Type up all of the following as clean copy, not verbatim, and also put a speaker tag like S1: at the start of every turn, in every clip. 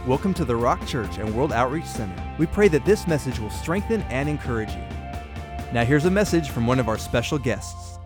S1: Welcome to the Rock Church and World Outreach Center. We pray that this message will strengthen and encourage you. Now here's a message from one of our special guests.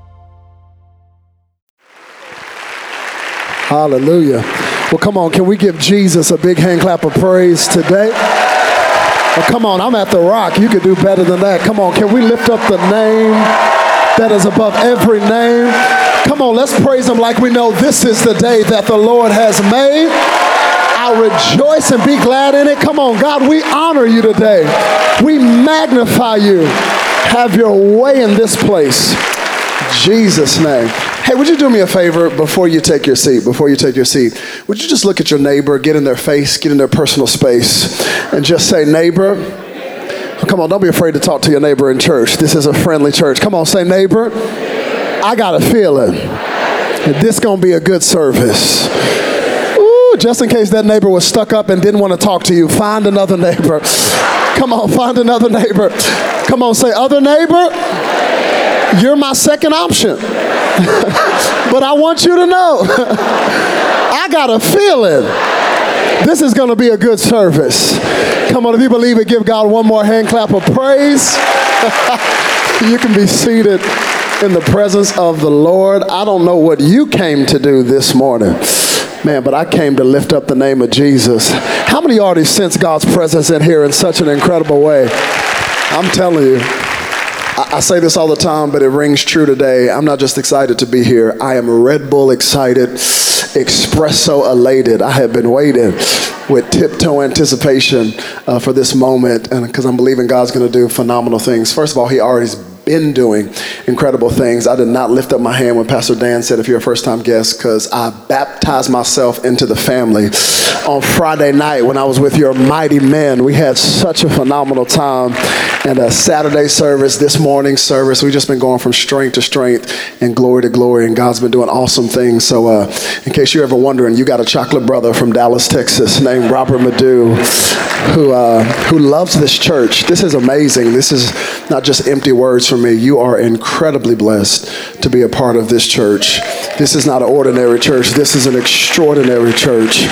S2: Hallelujah. Well, come on, can we give Jesus a big hand clap of praise today? Well, come on, I'm at the Rock. You could do better than that. Come on, can we lift up the name that is above every name? Come on, let's praise him like we know this is the day that the Lord has made. I'll rejoice and be glad in it. Come on, God, we honor you today. We magnify you. Have your way in this place. In Jesus' name. Hey, would you do me a favor before you take your seat? Would you just look at your neighbor, get in their face, get in their personal space, and just say, neighbor. Come on, don't be afraid to talk to your neighbor in church. This is a friendly church. Come on, say, neighbor. I got a feeling that this is going to be a good service. Just in case that neighbor was stuck up and didn't want to talk to you, find another neighbor. Come on, find another neighbor. Come on, say, other neighbor, you're my second option. But I want you to know, I got a feeling this is going to be a good service. Come on, if you believe it, give God one more hand clap of praise. You can be seated in the presence of the Lord. I don't know what you came to do this morning. Man, but I came to lift up the name of Jesus. How many already sense God's presence in here in such an incredible way? I'm telling you, I say this all the time, but it rings true today. I'm not just excited to be here. I am Red Bull excited, espresso elated. I have been waiting with tiptoe anticipation for this moment, and because I'm believing God's going to do phenomenal things. First of all, he already's been doing incredible things. I did not lift up my hand when Pastor Dan said, if you're a first-time guest, because I baptized myself into the family on Friday night when I was with your mighty men. We had such a phenomenal time, and a Saturday service, this morning service, we've just been going from strength to strength and glory to glory, and God's been doing awesome things. So in case you're ever wondering, you got a chocolate brother from Dallas, Texas named Robert Madu who loves this church. This is amazing. This is not just empty words from me. You are incredibly blessed to be a part of this church. This is not an ordinary church. This is an extraordinary church.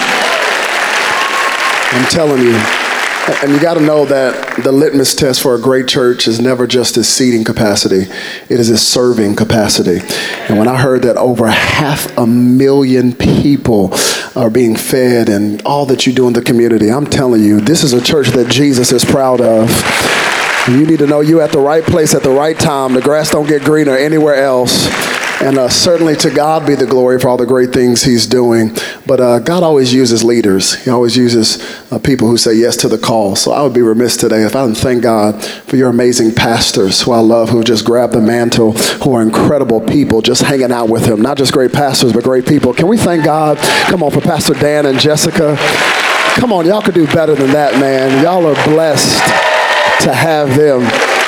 S2: I'm telling you. And you got to know that the litmus test for a great church is never just its seating capacity. It is its serving capacity. And when I heard that over 500,000 people are being fed and all that you do in the community, I'm telling you, this is a church that Jesus is proud of. You need to know you're at the right place at the right time. The grass don't get greener anywhere else. And certainly to God be the glory for all the great things he's doing. But God always uses leaders. He always uses people who say yes to the call. So I would be remiss today if I didn't thank God for your amazing pastors who I love, who just grabbed the mantle, who are incredible people just hanging out with him. Not just great pastors, but great people. Can we thank God? Come on, for Pastor Dan and Jessica. Come on, y'all could do better than that, man. Y'all are blessed to have them.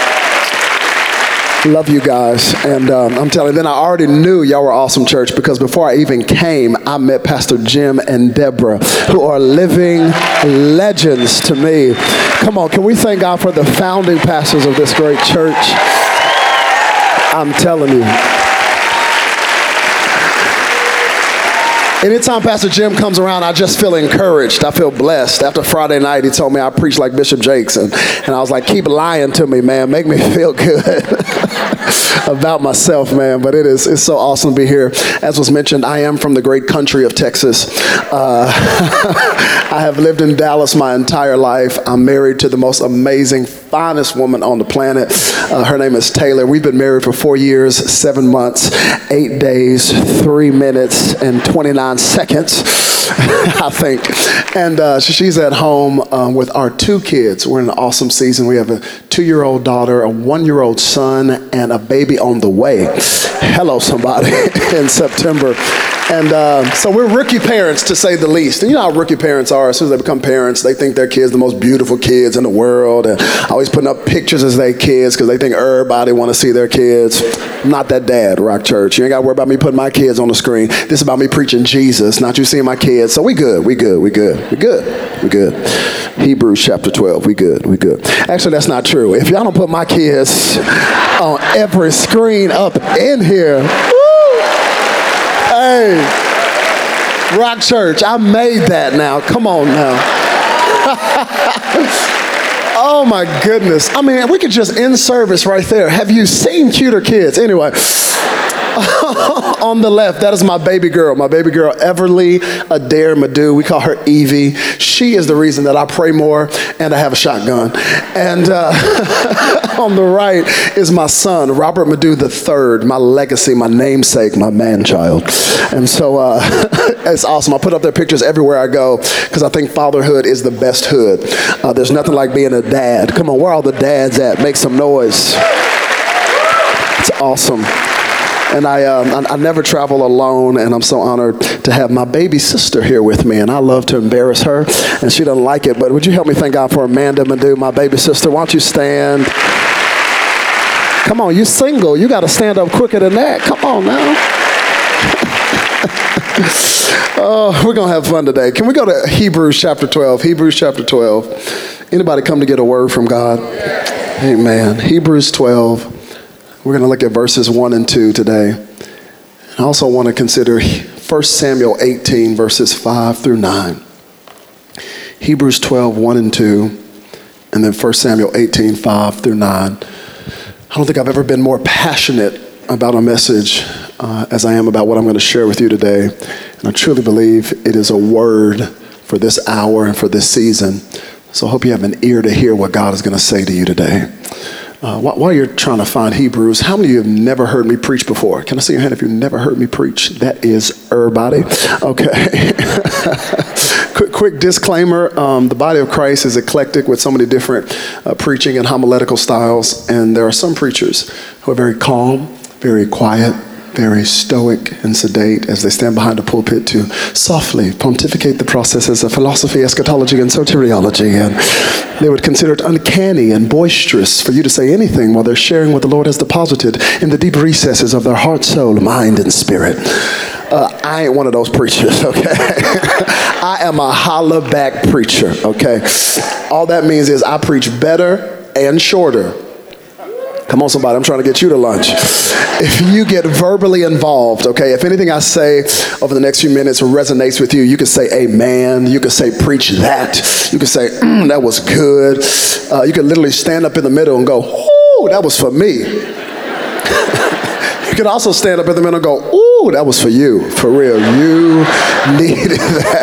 S2: Love you guys. And I'm telling you, then I already knew y'all were awesome church because before I even came, I met Pastor Jim and Deborah, who are living legends to me. Come on, can we thank God for the founding pastors of this great church? I'm telling you. Anytime Pastor Jim comes around, I just feel encouraged. I feel blessed. After Friday night, he told me I preached like Bishop Jakes. And I was like, keep lying to me, man. Make me feel good about myself, man. But it's so awesome to be here. As was mentioned, I am from the great country of Texas. I have lived in Dallas my entire life. I'm married to the most amazing, finest woman on the planet. Her name is Taylor. We've been married for 4 years, 7 months, 8 days, 3 minutes, and 29 seconds, I think. And she's at home with our 2 kids. We're in an awesome season. We have a 2-year-old daughter, a 1-year-old son, and a baby on the way. Hello, somebody, in September. And so we're rookie parents, to say the least. And you know how rookie parents are. As soon as they become parents, they think their kids are the most beautiful kids in the world, and always putting up pictures as their kids because they think everybody want to see their kids. I'm not that dad, Rock Church. You ain't got to worry about me putting my kids on the screen. This is about me preaching Jesus, not you seeing my kids. So we good. Hebrews chapter 12, we good. Actually, that's not true. If y'all don't put my kids on every screen up in here, hey, Rock Church, I made that now. Come on now. Oh my goodness. I mean, we could just end service right there. Have you seen cuter kids? Anyway. On the left, that is my baby girl Everly Adair Madu. We call her Evie. She is the reason that I pray more and I have a shotgun. And on the right is my son, Robert Madu III, my legacy, my namesake, my man-child. And so it's awesome. I put up their pictures everywhere I go because I think fatherhood is the best hood. There's nothing like being a dad. Come on, where are all the dads at? Make some noise. It's awesome. And I never travel alone, and I'm so honored to have my baby sister here with me, and I love to embarrass her, and she doesn't like it, but would you help me thank God for Amanda Madu, my baby sister? Why don't you stand? Come on, you single. You got to stand up quicker than that. Come on now. Oh, we're going to have fun today. Can we go to Hebrews chapter 12? Hebrews chapter 12. Anybody come to get a word from God? Amen. Hebrews 12. We're going to look at verses 1 and 2 today. I also want to consider 1 Samuel 18, verses 5 through 9. Hebrews 12, 1 and 2, and then 1 Samuel 18, 5 through 9. I don't think I've ever been more passionate about a message as I am about what I'm going to share with you today. And I truly believe it is a word for this hour and for this season. So I hope you have an ear to hear what God is going to say to you today. While you're trying to find Hebrews, how many of you have never heard me preach before? Can I see your hand if you've never heard me preach? That is everybody. Okay. quick disclaimer. The body of Christ is eclectic with so many different preaching and homiletical styles. And there are some preachers who are very calm, very quiet, very stoic and sedate as they stand behind a pulpit to softly pontificate the processes of philosophy, eschatology, and soteriology. And they would consider it uncanny and boisterous for you to say anything while they're sharing what the Lord has deposited in the deep recesses of their heart, soul, mind, and spirit. I ain't one of those preachers, okay? I am a holla back preacher, okay? All that means is I preach better and shorter. Come on, somebody, I'm trying to get you to lunch. If you get verbally involved, okay, if anything I say over the next few minutes resonates with you, you can say amen, you can say preach that, you can say, that was good. You can literally stand up in the middle and go, ooh, that was for me. You can also stand up in the middle and go, ooh, that was for you, for real. You needed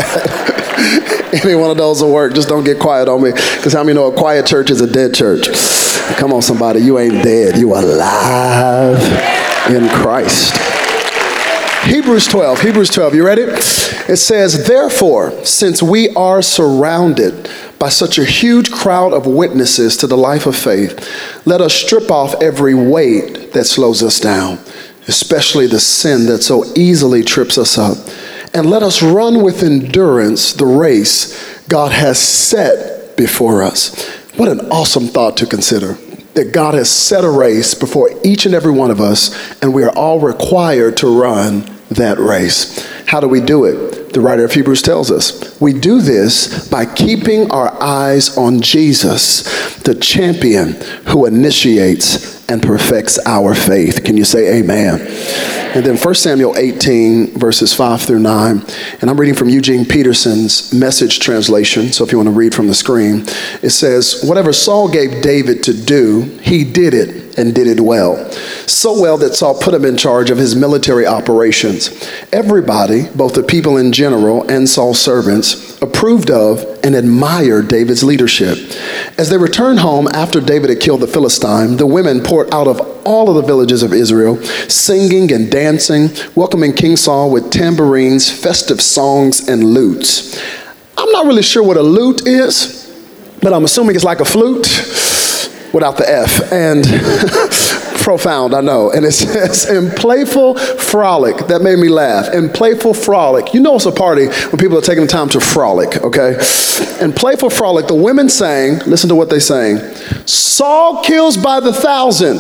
S2: that. Any one of those will work. Just don't get quiet on me, because how many know a quiet church is a dead church? Come on, somebody, you ain't dead. You alive in Christ. Hebrews 12, you ready? It says, therefore, since we are surrounded by such a huge crowd of witnesses to the life of faith, let us strip off every weight that slows us down, especially the sin that so easily trips us up. And let us run with endurance the race God has set before us. What an awesome thought to consider, that God has set a race before each and every one of us, and we are all required to run that race. How do we do it? The writer of Hebrews tells us. We do this by keeping our eyes on Jesus, the champion who initiates and perfects our faith. Can you say amen? And then 1 Samuel 18, verses 5 through 9. And I'm reading from Eugene Peterson's Message translation. So if you want to read from the screen, it says, whatever Saul gave David to do, he did it and did it well. So well that Saul put him in charge of his military operations. Everybody, both the people in general and Saul's servants, approved of and admired David's leadership. As they returned home after David had killed the Philistine, the women poured out of all of the villages of Israel, singing and dancing, welcoming King Saul with tambourines, festive songs, and lutes. I'm not really sure what a lute is, but I'm assuming it's like a flute without the F. And profound, I know. And it says, in playful frolic. That made me laugh. In playful frolic. You know it's a party when people are taking the time to frolic, okay? In playful frolic, the women sang, listen to what they sang, Saul kills by the 1,000,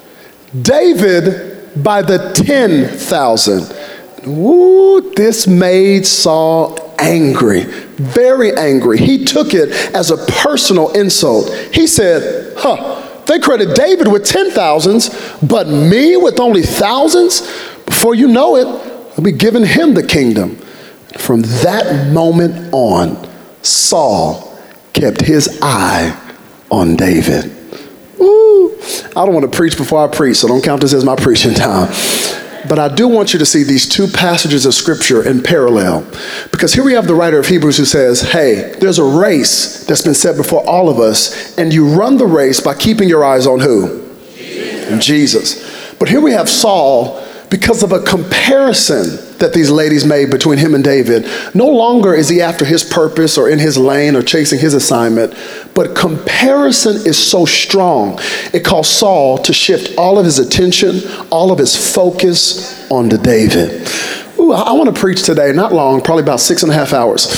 S2: David by the 10,000. Woo, this made Saul angry, very angry. He took it as a personal insult. He said, they credit David with 10,000s, but me with only thousands? Before you know it, I'll be giving him the kingdom. From that moment on, Saul kept his eye on David. Woo. I don't want to preach before I preach, so don't count this as my preaching time. But I do want you to see these two passages of scripture in parallel. Because here we have the writer of Hebrews who says, hey, there's a race that's been set before all of us, and you run the race by keeping your eyes on who? Jesus. But here we have Saul, because of a comparison that these ladies made between him and David. No longer is he after his purpose or in his lane or chasing his assignment, but comparison is so strong, it caused Saul to shift all of his attention, all of his focus onto David. Ooh, I want to preach today, not long, probably about 6.5 hours.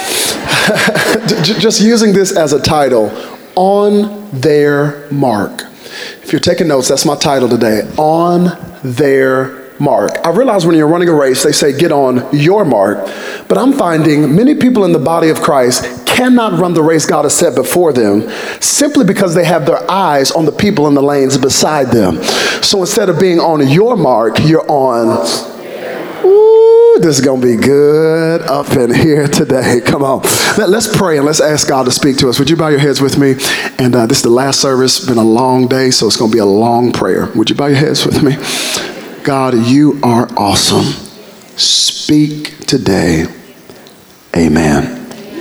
S2: Just using this as a title, On Their Mark. If you're taking notes, that's my title today, On Their Mark. I realize when you're running a race, they say get on your mark, but I'm finding many people in the body of Christ cannot run the race God has set before them simply because they have their eyes on the people in the lanes beside them. So instead of being on your mark, you're on, ooh, this is going to be good up in here today. Come on. Let's pray and let's ask God to speak to us. Would you bow your heads with me? And this is the last service. It's been a long day, so it's going to be a long prayer. Would you bow your heads with me? God, you are awesome. Speak today. Amen.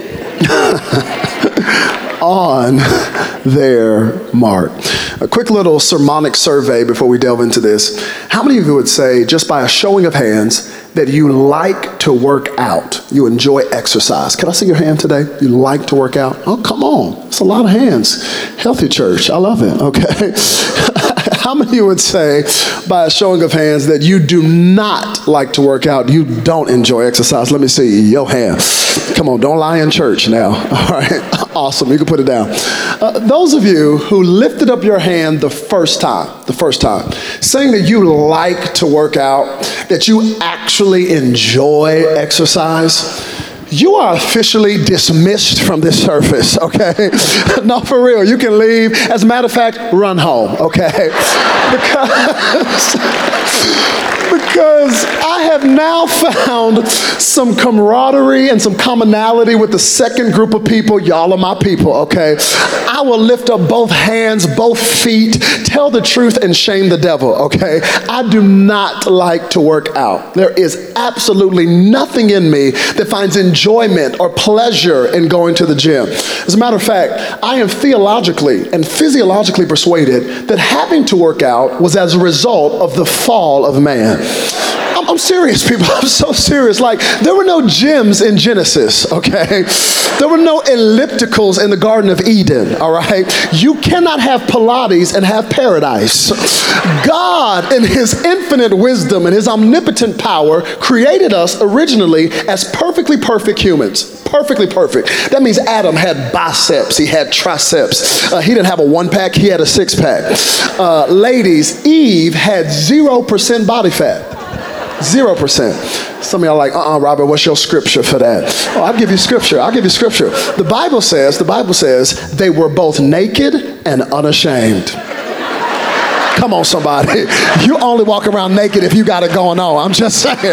S2: On their mark. A quick little sermonic survey before we delve into this. How many of you would say, just by a showing of hands, that you like to work out? You enjoy exercise. Can I see your hand today? You like to work out? Oh, come on. It's a lot of hands. Healthy church. I love it. Okay. How many of you would say, by a showing of hands, that you do not like to work out? You don't enjoy exercise? Let me see your hand. Come on, don't lie in church now. All right, awesome. You can put it down. Those of you who lifted up your hand the first time, saying that you like to work out, that you actually enjoy exercise, you are officially dismissed from this service, okay? No, for real, you can leave. As a matter of fact, run home, okay? Because I have now found some camaraderie and some commonality with the second group of people. Y'all are my people, okay? I will lift up both hands, both feet, tell the truth and shame the devil, okay? I do not like to work out. There is absolutely nothing in me that finds enjoyment or pleasure in going to the gym. As a matter of fact, I am theologically and physiologically persuaded that having to work out was as a result of the fall of man. I'm serious, people. I'm so serious. Like, there were no gyms in Genesis, okay? There were no ellipticals in the Garden of Eden, all right? You cannot have Pilates and have paradise. God, in his infinite wisdom and his omnipotent power, created us originally as perfectly perfect humans. Perfectly perfect. That means Adam had biceps. He had triceps. He didn't have a 1-pack. He had a 6-pack. Ladies, Eve had 0% body fat. 0%. Some of y'all are like, Robert, what's your scripture for that? Oh, I'll give you scripture. The Bible says they were both naked and unashamed. Come on, somebody. You only walk around naked if you got it going on. I'm just saying.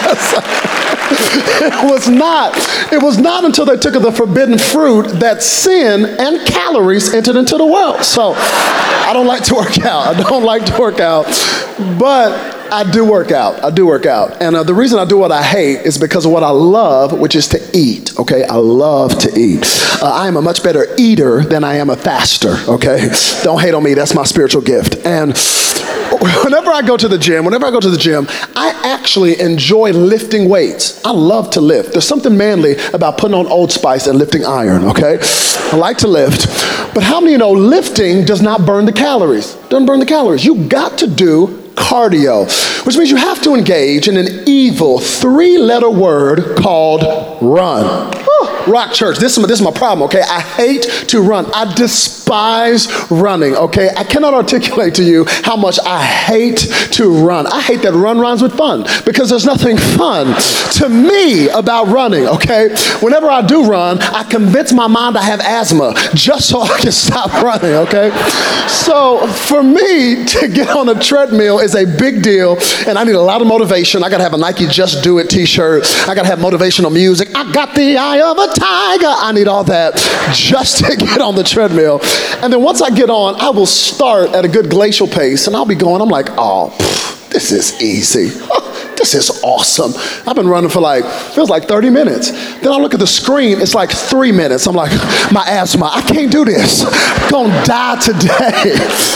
S2: It was not until they took of the forbidden fruit that sin and calories entered into the world. So I don't like to work out. But I do work out. And the reason I do what I hate is because of what I love, which is to eat, okay? I love to eat. I am a much better eater than I am a faster, okay? Don't hate on me. That's my spiritual gift. And whenever I go to the gym, I actually enjoy lifting weights. I love to lift. There's something manly about putting on Old Spice and lifting iron, okay? I like to lift. But how many of you know lifting does not burn the calories? Doesn't burn the calories. You got to do cardio, which means you have to engage in an evil 3-letter word called run. Rock Church, this is my problem, okay? I hate to run. I despise despise running, okay? I cannot articulate to you how much I hate to run. I hate that run rhymes with fun because there's nothing fun to me about running, okay? Whenever I do run, I convince my mind I have asthma just so I can stop running, okay? So for me to get on a treadmill is a big deal, and I need a lot of motivation. I gotta have a Nike Just Do It t-shirt. I gotta have motivational music. I got the eye of a tiger. I need all that just to get on the treadmill. And then once I get on, I will start at a good glacial pace, and I'll be going, I'm like, oh, this is easy. This is awesome. I've been running for feels like 30 minutes. Then I look at the screen, it's like 3 minutes. I'm like, my asthma, I can't do this. I'm gonna die today.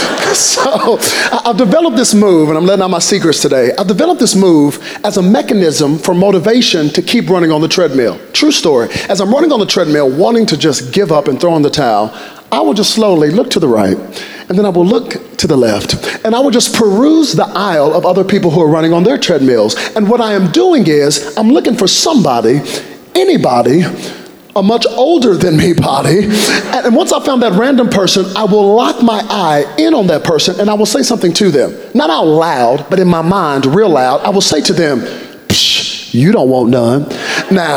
S2: So I've developed this move, and I'm letting out my secrets today. I've developed this move as a mechanism for motivation to keep running on the treadmill. True story. As I'm running on the treadmill, wanting to just give up and throw in the towel, I will just slowly look to the right, and then I will look to the left, and I will just peruse the aisle of other people who are running on their treadmills. And what I am doing is I'm looking for somebody, anybody, a much older than me body, and once I found that random person, I will lock my eye in on that person, and I will say something to them. Not out loud, but in my mind, real loud. I will say to them, "Psh, you don't want none." Now,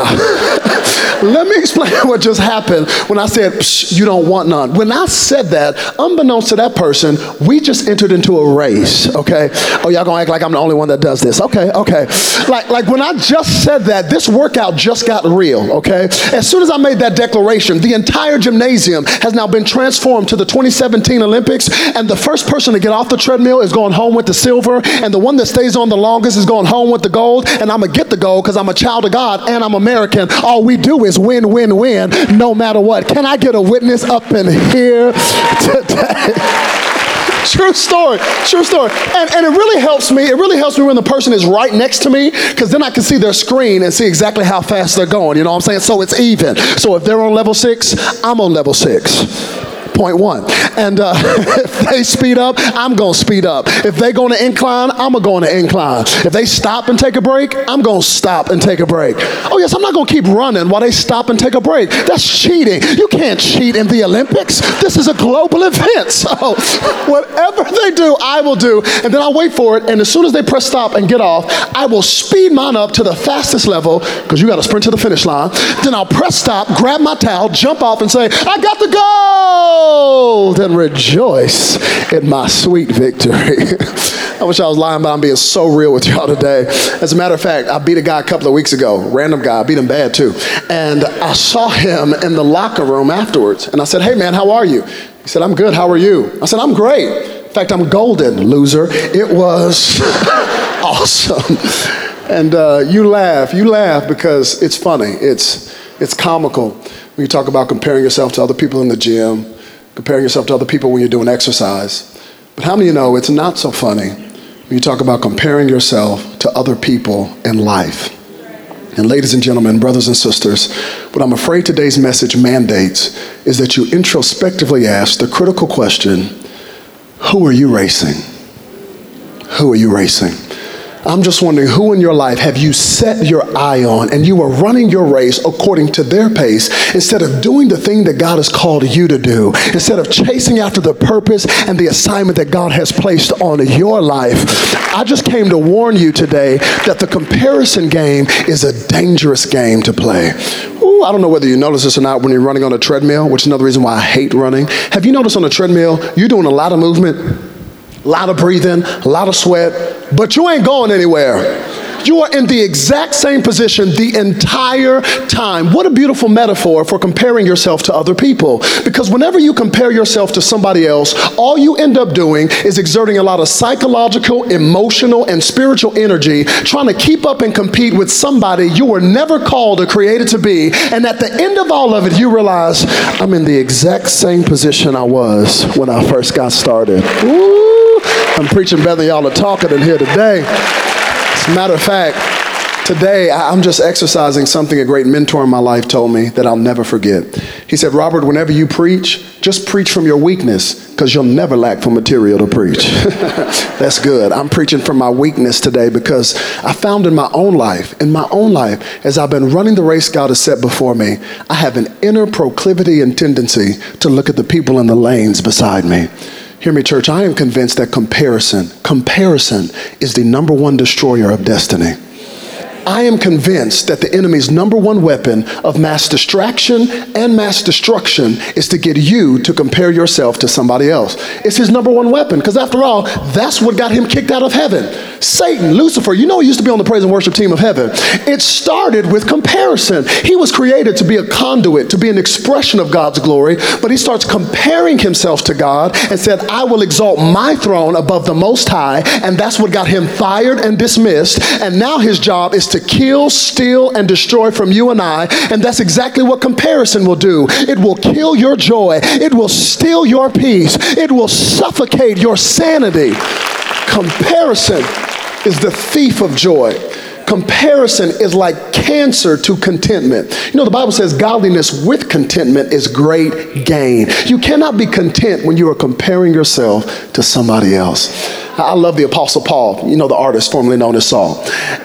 S2: let me explain what just happened when I said, "Psh, you don't want none." When I said that, unbeknownst to that person, we just entered into a race, okay? Oh, y'all gonna act like I'm the only one that does this. Okay. Like when I just said that, this workout just got real, okay? As soon as I made that declaration, the entire gymnasium has now been transformed to the 2017 Olympics, and the first person to get off the treadmill is going home with the silver, and the one that stays on the longest is going home with the gold, and I'm gonna get the gold because I'm a child of God and I'm American. All we do is win, win, win, no matter what. Can I get a witness up in here today? True story. And it really helps me. It really helps me when the person is right next to me, because then I can see their screen and see exactly how fast they're going. You know what I'm saying? So it's even. So if they're on level 6, I'm on level 6.1. And if they speed up, I'm going to speed up. If they go on an incline, I'm going to go on an incline. If they stop and take a break, I'm going to stop and take a break. Oh yes, I'm not going to keep running while they stop and take a break. That's cheating. You can't cheat in the Olympics. This is a global event. So whatever they do, I will do. And then I'll wait for it. And as soon as they press stop and get off, I will speed mine up to the fastest level, because you got to sprint to the finish line. Then I'll press stop, grab my towel, jump off and say, I got the gold, and rejoice in my sweet victory. I wish I was lying, but I'm being so real with y'all today. As a matter of fact, I beat a guy a couple of weeks ago, random guy, I beat him bad too. And I saw him in the locker room afterwards, and I said, hey man, how are you? He said, I'm good, how are you? I said, I'm great. In fact, I'm golden, loser. It was awesome. And you laugh because it's funny, it's comical when you talk about comparing yourself to other people in the gym, comparing yourself to other people when you're doing exercise. But how many of you know it's not so funny when you talk about comparing yourself to other people in life? And ladies and gentlemen, brothers and sisters, what I'm afraid today's message mandates is that you introspectively ask the critical question, who are you racing? Who are you racing? I'm just wondering, who in your life have you set your eye on and you are running your race according to their pace instead of doing the thing that God has called you to do, instead of chasing after the purpose and the assignment that God has placed on your life? I just came to warn you today that the comparison game is a dangerous game to play. Ooh, I don't know whether you notice this or not when you're running on a treadmill, which is another reason why I hate running. Have you noticed on a treadmill, you're doing a lot of movement, a lot of breathing, a lot of sweat, but you ain't going anywhere. You are in the exact same position the entire time. What a beautiful metaphor for comparing yourself to other people. Because whenever you compare yourself to somebody else, all you end up doing is exerting a lot of psychological, emotional, and spiritual energy trying to keep up and compete with somebody you were never called or created to be. And at the end of all of it, you realize, I'm in the exact same position I was when I first got started. Ooh, I'm preaching better than y'all are talking in here today. As a matter of fact, Today, I'm just exercising something a great mentor in my life told me that I'll never forget. He said, Robert, whenever you preach, just preach from your weakness, because you'll never lack for material to preach. That's good. I'm preaching from my weakness today because I found in my own life, as I've been running the race God has set before me, I have an inner proclivity and tendency to look at the people in the lanes beside me. Hear me, church, I am convinced that comparison is the number one destroyer of destiny. I am convinced that the enemy's number one weapon of mass distraction and mass destruction is to get you to compare yourself to somebody else. It's his number one weapon, because after all, that's what got him kicked out of heaven. Satan, Lucifer, he used to be on the praise and worship team of heaven. It started with comparison. He was created to be a conduit, to be an expression of God's glory, but he starts comparing himself to God and said, I will exalt my throne above the Most High, and that's what got him fired and dismissed, and now his job is to kill, steal, and destroy from you and I, and that's exactly what comparison will do. It will kill your joy. It will steal your peace. It will suffocate your sanity. Comparison is the thief of joy. Comparison is like cancer to contentment. The Bible says godliness with contentment is great gain. You cannot be content when you are comparing yourself to somebody else. I love the Apostle Paul, the artist formerly known as Saul.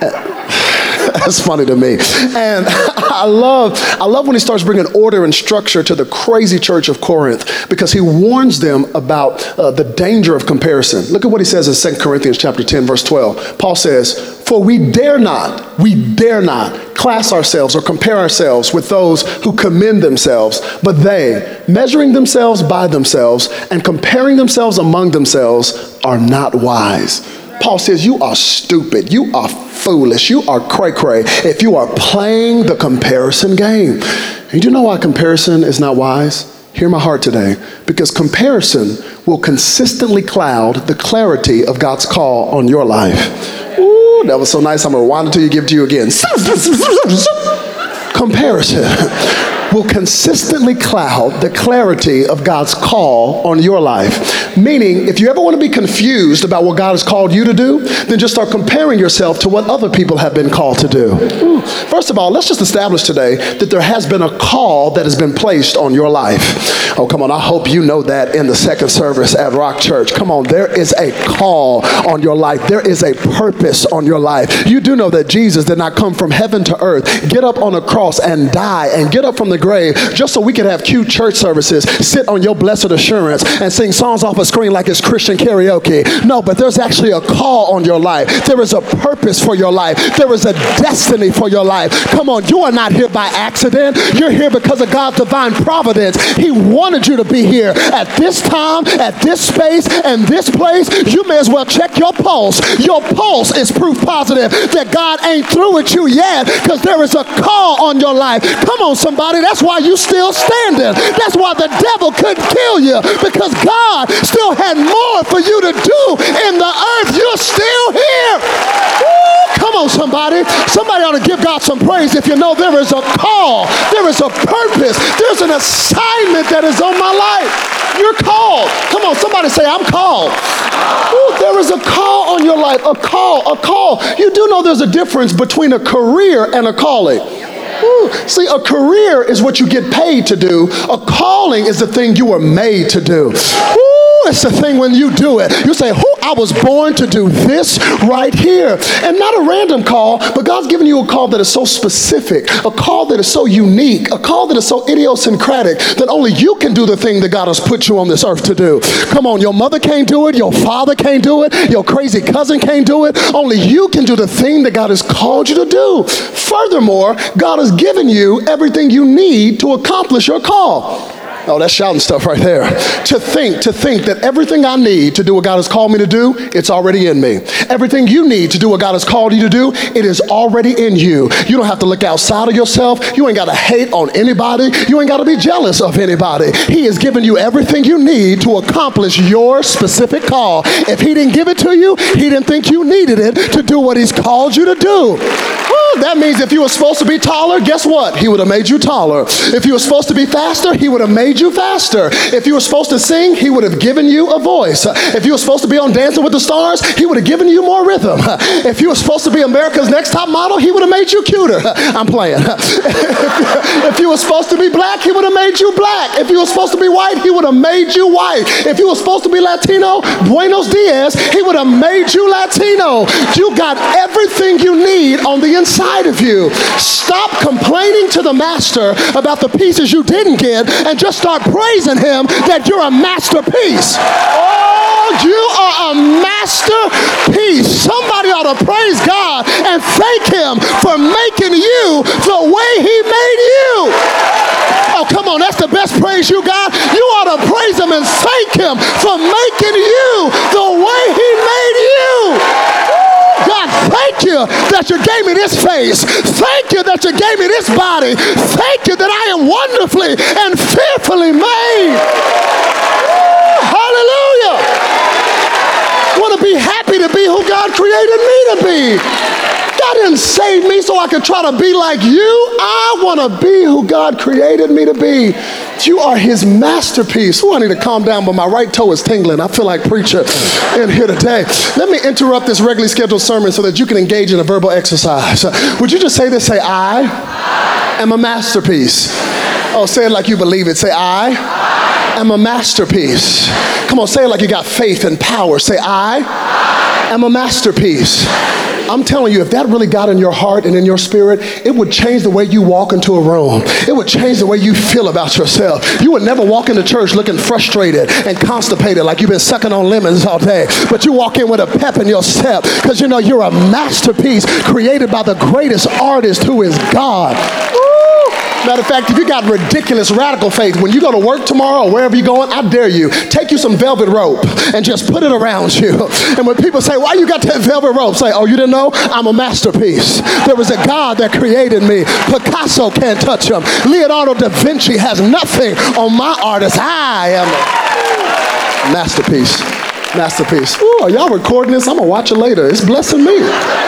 S2: That's funny to me. And I love when he starts bringing order and structure to the crazy church of Corinth, because he warns them about the danger of comparison. Look at what he says in 2 Corinthians chapter 10, verse 12. Paul says, for we dare not class ourselves or compare ourselves with those who commend themselves, but they, measuring themselves by themselves and comparing themselves among themselves, are not wise. Paul says, you are stupid, you are foolish, you are cray-cray if you are playing the comparison game. You do know why comparison is not wise? Hear my heart today. Because comparison will consistently cloud the clarity of God's call on your life. Ooh, that was so nice. I'm going to rewind it till you give it to you again. Comparison will consistently cloud the clarity of God's call on your life. Meaning, if you ever want to be confused about what God has called you to do, then just start comparing yourself to what other people have been called to do. First of all, let's just establish today that there has been a call that has been placed on your life. Oh, come on, I hope you know that in the second service at Rock Church. Come on, there is a call on your life. There is a purpose on your life. You do know that Jesus did not come from heaven to earth, get up on a cross and die and get up from the grave just so we could have cute church services, sit on your blessed assurance and sing songs off a screen like it's Christian karaoke. No, but there's actually a call on your life. There is a purpose for your life. There is a destiny for your life. Come on, you are not here by accident. You're here because of God's divine providence. He wanted you to be here at this time, at this space, and this place. You may as well check your pulse. Your pulse is proof positive that God ain't through with you yet, because there is a call on your life. Come on, somebody. That's why you still standing. That's why the devil couldn't kill you, because God still had more for you to do in the earth. You're still here. Woo, come on, somebody. Somebody ought to give God some praise if you know there is a call, there is a purpose, there's an assignment that is on my life. You're called. Come on, somebody say, I'm called. Ooh, there is a call on your life, a call. You do know there's a difference between a career and a calling. Ooh, see, a career is what you get paid to do. A calling is the thing you were made to do. Ooh, it's the thing when you do it. You say, I was born to do this right here. And not a random call, but God's given you a call that is so specific, a call that is so unique, a call that is so idiosyncratic that only you can do the thing that God has put you on this earth to do. Come on, your mother can't do it, your father can't do it, your crazy cousin can't do it. Only you can do the thing that God has called you to do. Furthermore, God has given you everything you need to accomplish your call. Oh, that's shouting stuff right there. To think that everything I need to do what God has called me to do, it's already in me. Everything you need to do what God has called you to do, it is already in you. You don't have to look outside of yourself. You ain't got to hate on anybody. You ain't got to be jealous of anybody. He has given you everything you need to accomplish your specific call. If he didn't give it to you, he didn't think you needed it to do what he's called you to do. That means if you were supposed to be taller, guess what? He would have made you taller. If you were supposed to be faster, he would have made you faster. If you were supposed to sing, he would have given you a voice. If you were supposed to be on Dancing with the Stars, he would have given you more rhythm. If you were supposed to be America's Next Top Model, he would have made you cuter. I'm playing. If you were supposed to be black, he would have made you black. If you were supposed to be white, he would have made you white. If you were supposed to be Latino, Buenos Dias, he would have made you Latino. You got everything you need on the inside of you. Stop complaining to the master about the pieces you didn't get and just start praising him that you're a masterpiece. Oh, you are a masterpiece. Somebody ought to praise God and thank him for making you the way he made you. Oh, come on, that's the best praise you got. You ought to praise him and thank him for making you the way he made you. God, thank you that you gave me this face. Thank you that you gave me this body. Thank you that I am wonderfully and fearfully made. Hallelujah. I want to be happy to be who God created me to be. God didn't save me so I could try to be like you. I want to be who God created me to be. You are his masterpiece. Ooh, I need to calm down, but my right toe is tingling. I feel like preacher in here today. Let me interrupt this regularly scheduled sermon so that you can engage in a verbal exercise. Would you just say this? Say, I am a masterpiece. Oh, say it like you believe it. Say, I am a masterpiece. Come on, say it like you got faith and power. Say, I am a masterpiece. I'm telling you, if that really got in your heart and in your spirit, it would change the way you walk into a room. It would change the way you feel about yourself. You would never walk into church looking frustrated and constipated like you've been sucking on lemons all day. But you walk in with a pep in your step because you know you're a masterpiece created by the greatest artist who is God. Matter of fact, if you got ridiculous radical faith, when you go to work tomorrow or wherever you're going, I dare you, take you some velvet rope and just put it around you. And when people say, why you got that velvet rope? Say, oh, you didn't know? I'm a masterpiece. There was a God that created me. Picasso can't touch him. Leonardo da Vinci has nothing on my artist. I am a masterpiece. Masterpiece. Ooh, are y'all recording this? I'm going to watch it later. It's blessing me.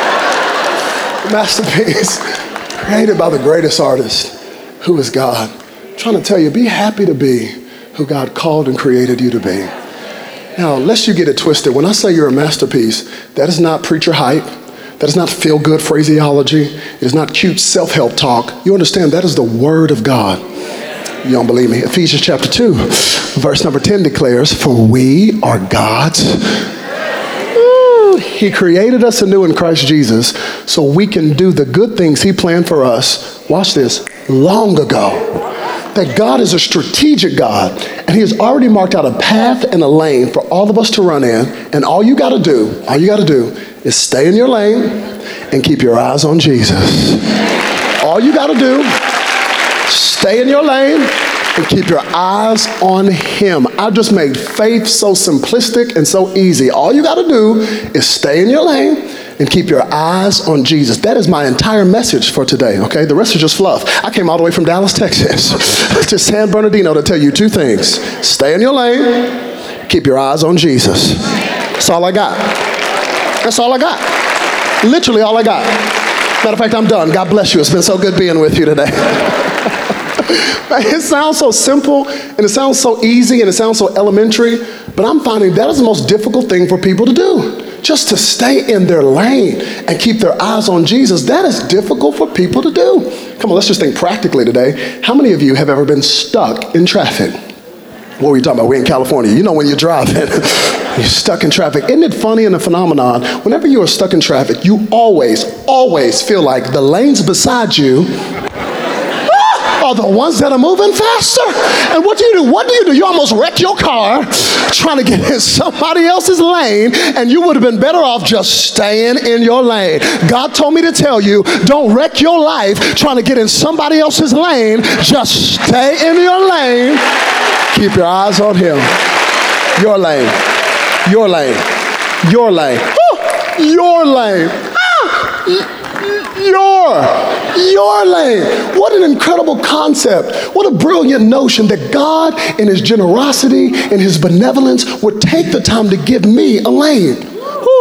S2: Masterpiece. Created by the greatest artist. Who is God? I'm trying to tell you, be happy to be who God called and created you to be. Now, lest you get it twisted, when I say you're a masterpiece, that is not preacher hype. That is not feel-good phraseology. It is not cute self-help talk. You understand, that is the word of God. You don't believe me? Ephesians chapter 2, verse number 10 declares, for we are God's. He created us anew in Christ Jesus so we can do the good things he planned for us. Watch this. Long ago. That God is a strategic God and he has already marked out a path and a lane for all of us to run in, and all you got to do is stay in your lane and keep your eyes on Jesus. All you got to do, stay in your lane and keep your eyes on him. I just made faith so simplistic and so easy. All you got to do is stay in your lane and keep your eyes on Jesus. That is my entire message for today, okay? The rest is just fluff. I came all the way from Dallas, Texas to San Bernardino to tell you two things. Stay in your lane, keep your eyes on Jesus. That's all I got. That's all I got. Literally all I got. Matter of fact, I'm done. God bless you. It's been so good being with you today. It sounds so simple and it sounds so easy and it sounds so elementary, but I'm finding that is the most difficult thing for people to do. Just to stay in their lane and keep their eyes on Jesus, that is difficult for people to do. Come on, let's just think practically today. How many of you have ever been stuck in traffic? What were you talking about? We're in California. You know when you're driving, you're stuck in traffic. Isn't it funny in the phenomenon? Whenever you are stuck in traffic, you always feel like the lanes beside you are the ones that are moving faster. And what do you do? What do you do? You almost wreck your car trying to get in somebody else's lane, and you would have been better off just staying in your lane. God told me to tell you, don't wreck your life trying to get in somebody else's lane. Just stay in your lane. Keep your eyes on him. Your lane. Your lane. Your lane. Your lane. Your lane. What an incredible concept. What a brilliant notion that God in his generosity and his benevolence would take the time to give me a lane.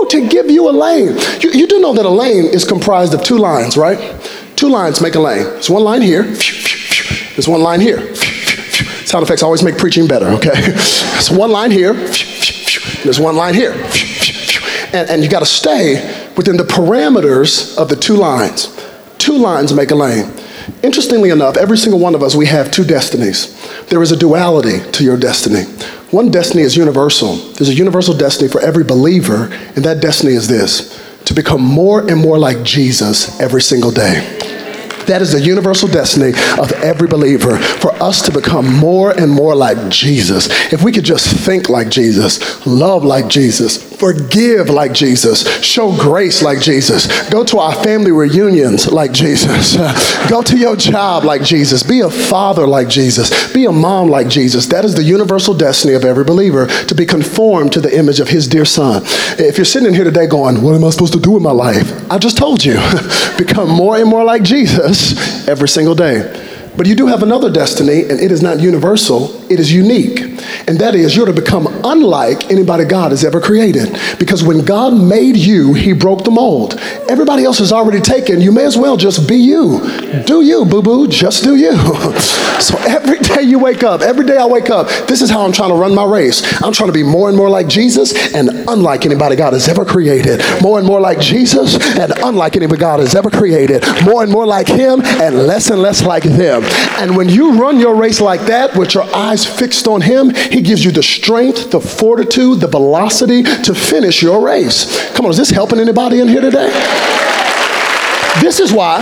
S2: to give you a lane. You do know that a lane is comprised of two lines, right? Two lines make a lane. There's one line here. There's one line here. Sound effects always make preaching better, okay? There's one line here. There's one line here. And you got to stay within the parameters of the two lines. Two lines make a lane. Interestingly enough, every single one of us, we have two destinies. There is a duality to your destiny. One destiny is universal. There's a universal destiny for every believer, and that destiny is this: to become more and more like Jesus every single day. That is the universal destiny of every believer, for us to become more and more like Jesus. If we could just think like Jesus, love like Jesus, forgive like Jesus, show grace like Jesus, go to our family reunions like Jesus, go to your job like Jesus, be a father like Jesus, be a mom like Jesus. That is the universal destiny of every believer, to be conformed to the image of his dear son. If you're sitting in here today going, what am I supposed to do with my life? I just told you, become more and more like Jesus every single day. But you do have another destiny, and it is not universal, it is unique. And that is, you're to become unlike anybody God has ever created. Because when God made you, he broke the mold. Everybody else is already taken. You may as well just be you. Do you, boo-boo, just do you. So every day you wake up, every day I wake up, this is how I'm trying to run my race. I'm trying to be more and more like Jesus and unlike anybody God has ever created. More and more like Jesus and unlike anybody God has ever created. More and more like him and less like them. And when you run your race like that, with your eyes fixed on him, he gives you the strength, the fortitude, the velocity to finish your race. Come on, is this helping anybody in here today? This is why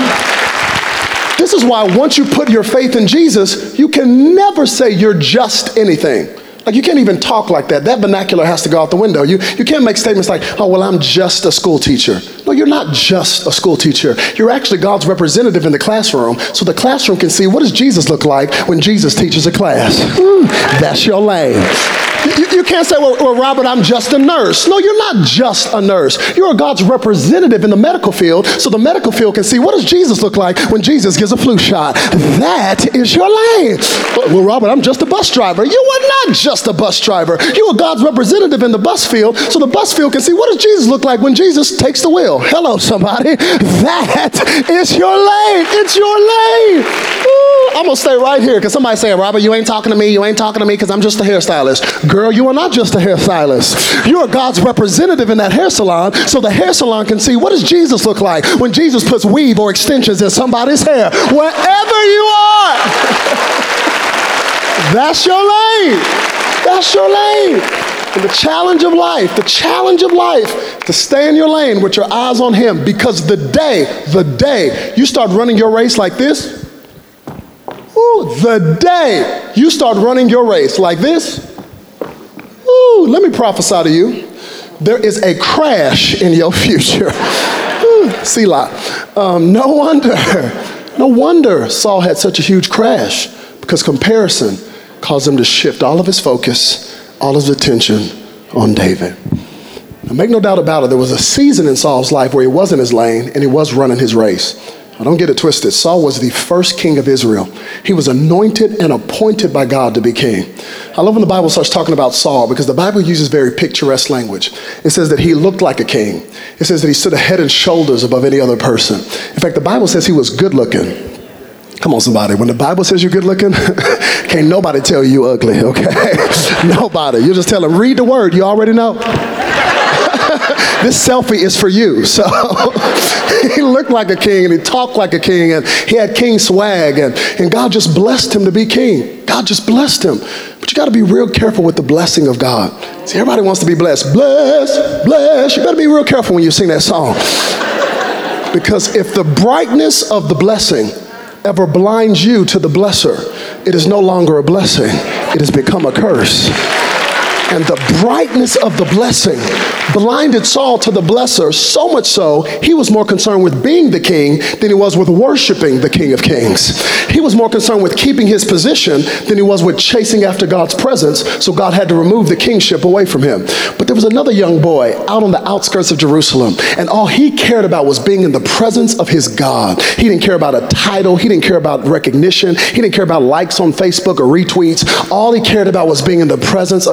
S2: once you put your faith in Jesus, you can never say you're just anything. Like, you can't even talk like that. That vernacular has to go out the window. You can't make statements like, oh, well, I'm just a school teacher. No, you're not just a school teacher. You're actually God's representative in the classroom, so the classroom can see, what does Jesus look like when Jesus teaches a class? That's your lane. You can't say, well, Robert, I'm just a nurse. No, you're not just a nurse. You're God's representative in the medical field, so the medical field can see, what does Jesus look like when Jesus gives a flu shot? That is your lane. Well, Robert, I'm just a bus driver. You are not just a bus driver. You are God's representative in the bus field, so the bus field can see, what does Jesus look like when Jesus takes the wheel? Hello, somebody. That is your lane. It's your lane. Ooh, I'm going to stay right here, because somebody's saying, Robert, you ain't talking to me. You ain't talking to me because I'm just a hairstylist. Girl, you are not just a hairstylist. You are God's representative in that hair salon, so the hair salon can see, what does Jesus look like when Jesus puts weave or extensions in somebody's hair? Wherever you are. That's your lane. That's your lane. And the challenge of life, to stay in your lane with your eyes on him, because the day you start running your race like this, the day you start running your race like this, let me prophesy to you, there is a crash in your future. Selah. No wonder Saul had such a huge crash, because comparison caused him to shift all of his focus, all of his attention on David. Now, make no doubt about it, there was a season in Saul's life where he was in his lane and he was running his race. Now, don't get it twisted. Saul was the first king of Israel. He was anointed and appointed by God to be king. I love when the Bible starts talking about Saul, because the Bible uses very picturesque language. It says that he looked like a king. It says that he stood a head and shoulders above any other person. In fact, the Bible says he was good looking. Come on, somebody. When the Bible says you're good looking, can't nobody tell you ugly, okay? Nobody. You just tell them, read the word. You already know. This selfie is for you. So he looked like a king and he talked like a king and he had king swag and God just blessed him to be king. God just blessed him. But you got to be real careful with the blessing of God. See, everybody wants to be blessed. Bless, bless. You better be real careful when you sing that song. Because if the brightness of the blessing ever blinds you to the blesser, it is no longer a blessing. It has become a curse. And the brightness of the blessing blinded Saul to the blesser, so much so, he was more concerned with being the king than he was with worshiping the King of Kings. He was more concerned with keeping his position than he was with chasing after God's presence, so God had to remove the kingship away from him. But there was another young boy out on the outskirts of Jerusalem, and all he cared about was being in the presence of his God. He didn't care about a title. He didn't care about recognition. He didn't care about likes on Facebook or retweets. All he cared about was being in the presence of God.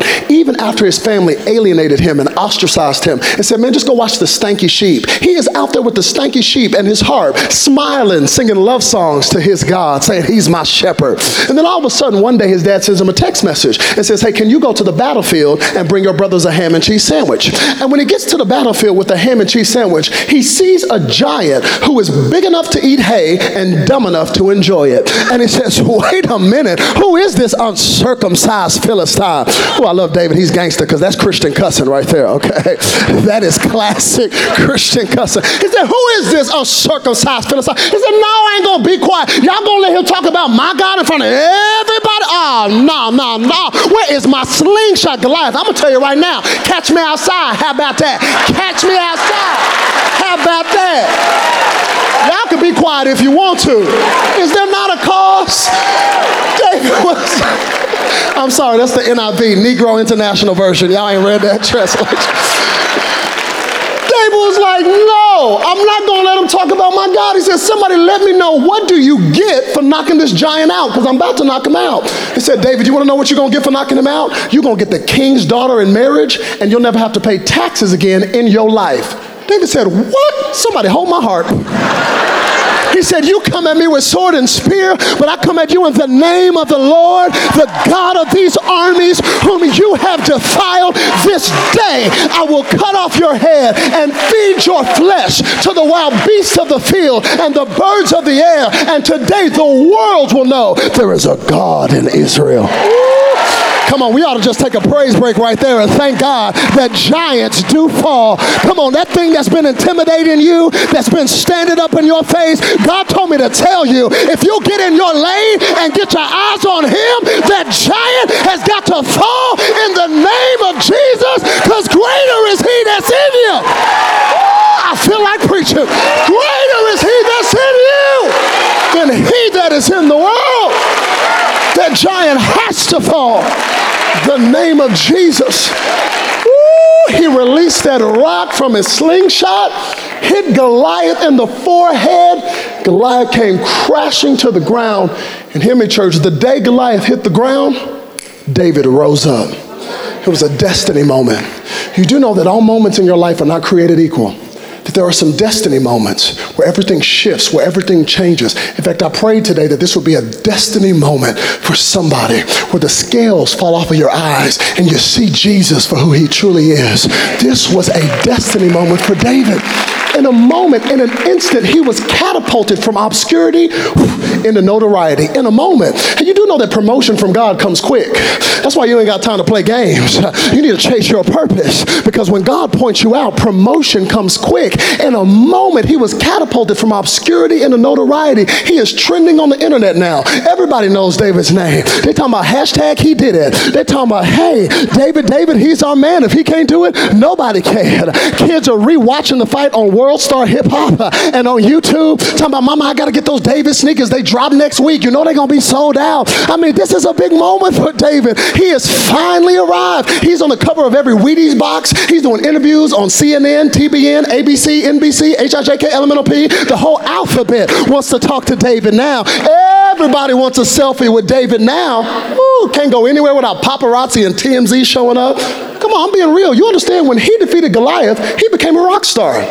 S2: God, even after his family alienated him and ostracized him and said, man, just go watch the stanky sheep. He is out there with the stanky sheep and his harp, smiling, singing love songs to his God, saying, he's my shepherd. And then all of a sudden, one day his dad sends him a text message and says, hey, can you go to the battlefield and bring your brothers a ham and cheese sandwich? And when he gets to the battlefield with the ham and cheese sandwich, he sees a giant who is big enough to eat hay and dumb enough to enjoy it. And he says, wait a minute, who is this uncircumcised Philistine? Oh, I love David. He's gangster because that's Christian cussing right there, okay? That is classic Christian cussing. He said, who is this uncircumcised Philistine? He said, no, I ain't going to be quiet. Y'all going to let him talk about my God in front of everybody? Oh, no. Where is my slingshot Goliath? I'm going to tell you right now, catch me outside. How about that? Catch me outside. How about that? Y'all can be quiet if you want to. Is there not a cause? David was... I'm sorry, that's the NIV, Negro International Version. Y'all ain't read that translation. David was like, no, I'm not going to let him talk about my God. He said, somebody let me know, what do you get for knocking this giant out? Because I'm about to knock him out. He said, David, you want to know what you're going to get for knocking him out? You're going to get the king's daughter in marriage, and you'll never have to pay taxes again in your life. David said, what? Somebody hold my heart. He said, you come at me with sword and spear, but I come at you in the name of the Lord, the God of these armies, whom you have defiled. This day I will cut off your head and feed your flesh to the wild beasts of the field and the birds of the air. And today the world will know there is a God in Israel. Come on, we ought to just take a praise break right there and thank God that giants do fall. Come on, that thing that's been intimidating you, that's been standing up in your face, God told me to tell you, if you get in your lane and get your eyes on him, that giant has got to fall in the name of Jesus, because greater is he that's in you. I feel like preaching. Greater is he that's in you than he that is in the world. That giant has to fall. The name of Jesus. Woo, he released that rock from his slingshot, hit Goliath in the forehead. Goliath came crashing to the ground. And hear me, church, the day Goliath hit the ground, David rose up. It was a destiny moment. You do know that all moments in your life are not created equal. That there are some destiny moments where everything shifts, where everything changes. In fact, I prayed today that this would be a destiny moment for somebody where the scales fall off of your eyes and you see Jesus for who he truly is. This was a destiny moment for David. In a moment, in an instant, he was catapulted from obscurity into notoriety. In a moment. And you do know that promotion from God comes quick. That's why you ain't got time to play games. You need to chase your purpose, because when God points you out, promotion comes quick. In a moment, he was catapulted from obscurity into notoriety. He is trending on the internet now. Everybody knows David's name. They talking about hashtag he did it. They talking about, hey, David, he's our man. If he can't do it, nobody can. Kids are rewatching the fight on World Star Hip Hop and on YouTube, talking about, mama, I got to get those David sneakers. They drop next week. You know they're going to be sold out. I mean, this is a big moment for David. He has finally arrived. He's on the cover of every Wheaties box. He's doing interviews on CNN, TBN, ABC, NBC, HIJK, LMNOP. The whole alphabet wants to talk to David now. Everybody wants a selfie with David now. Ooh, can't go anywhere without paparazzi and TMZ showing up. Come on, I'm being real. You understand, when he defeated Goliath, he became a rock star.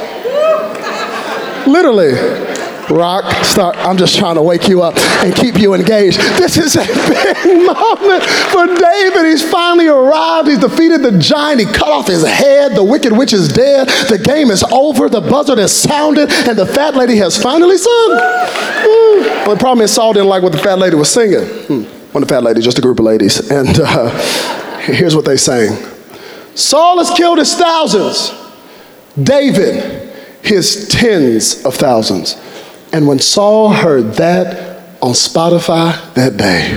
S2: Literally. Rock star. I'm just trying to wake you up and keep you engaged. This is a big moment for David. He's finally arrived. He's defeated the giant. He cut off his head. The wicked witch is dead. The game is over. The buzzer has sounded, and the fat lady has finally sung. Well, the problem is Saul didn't like what the fat lady was singing. One of the fat ladies, just a group of ladies. And here's what they sang. Saul has killed his thousands. David, his tens of thousands. And when Saul heard that on Spotify that day,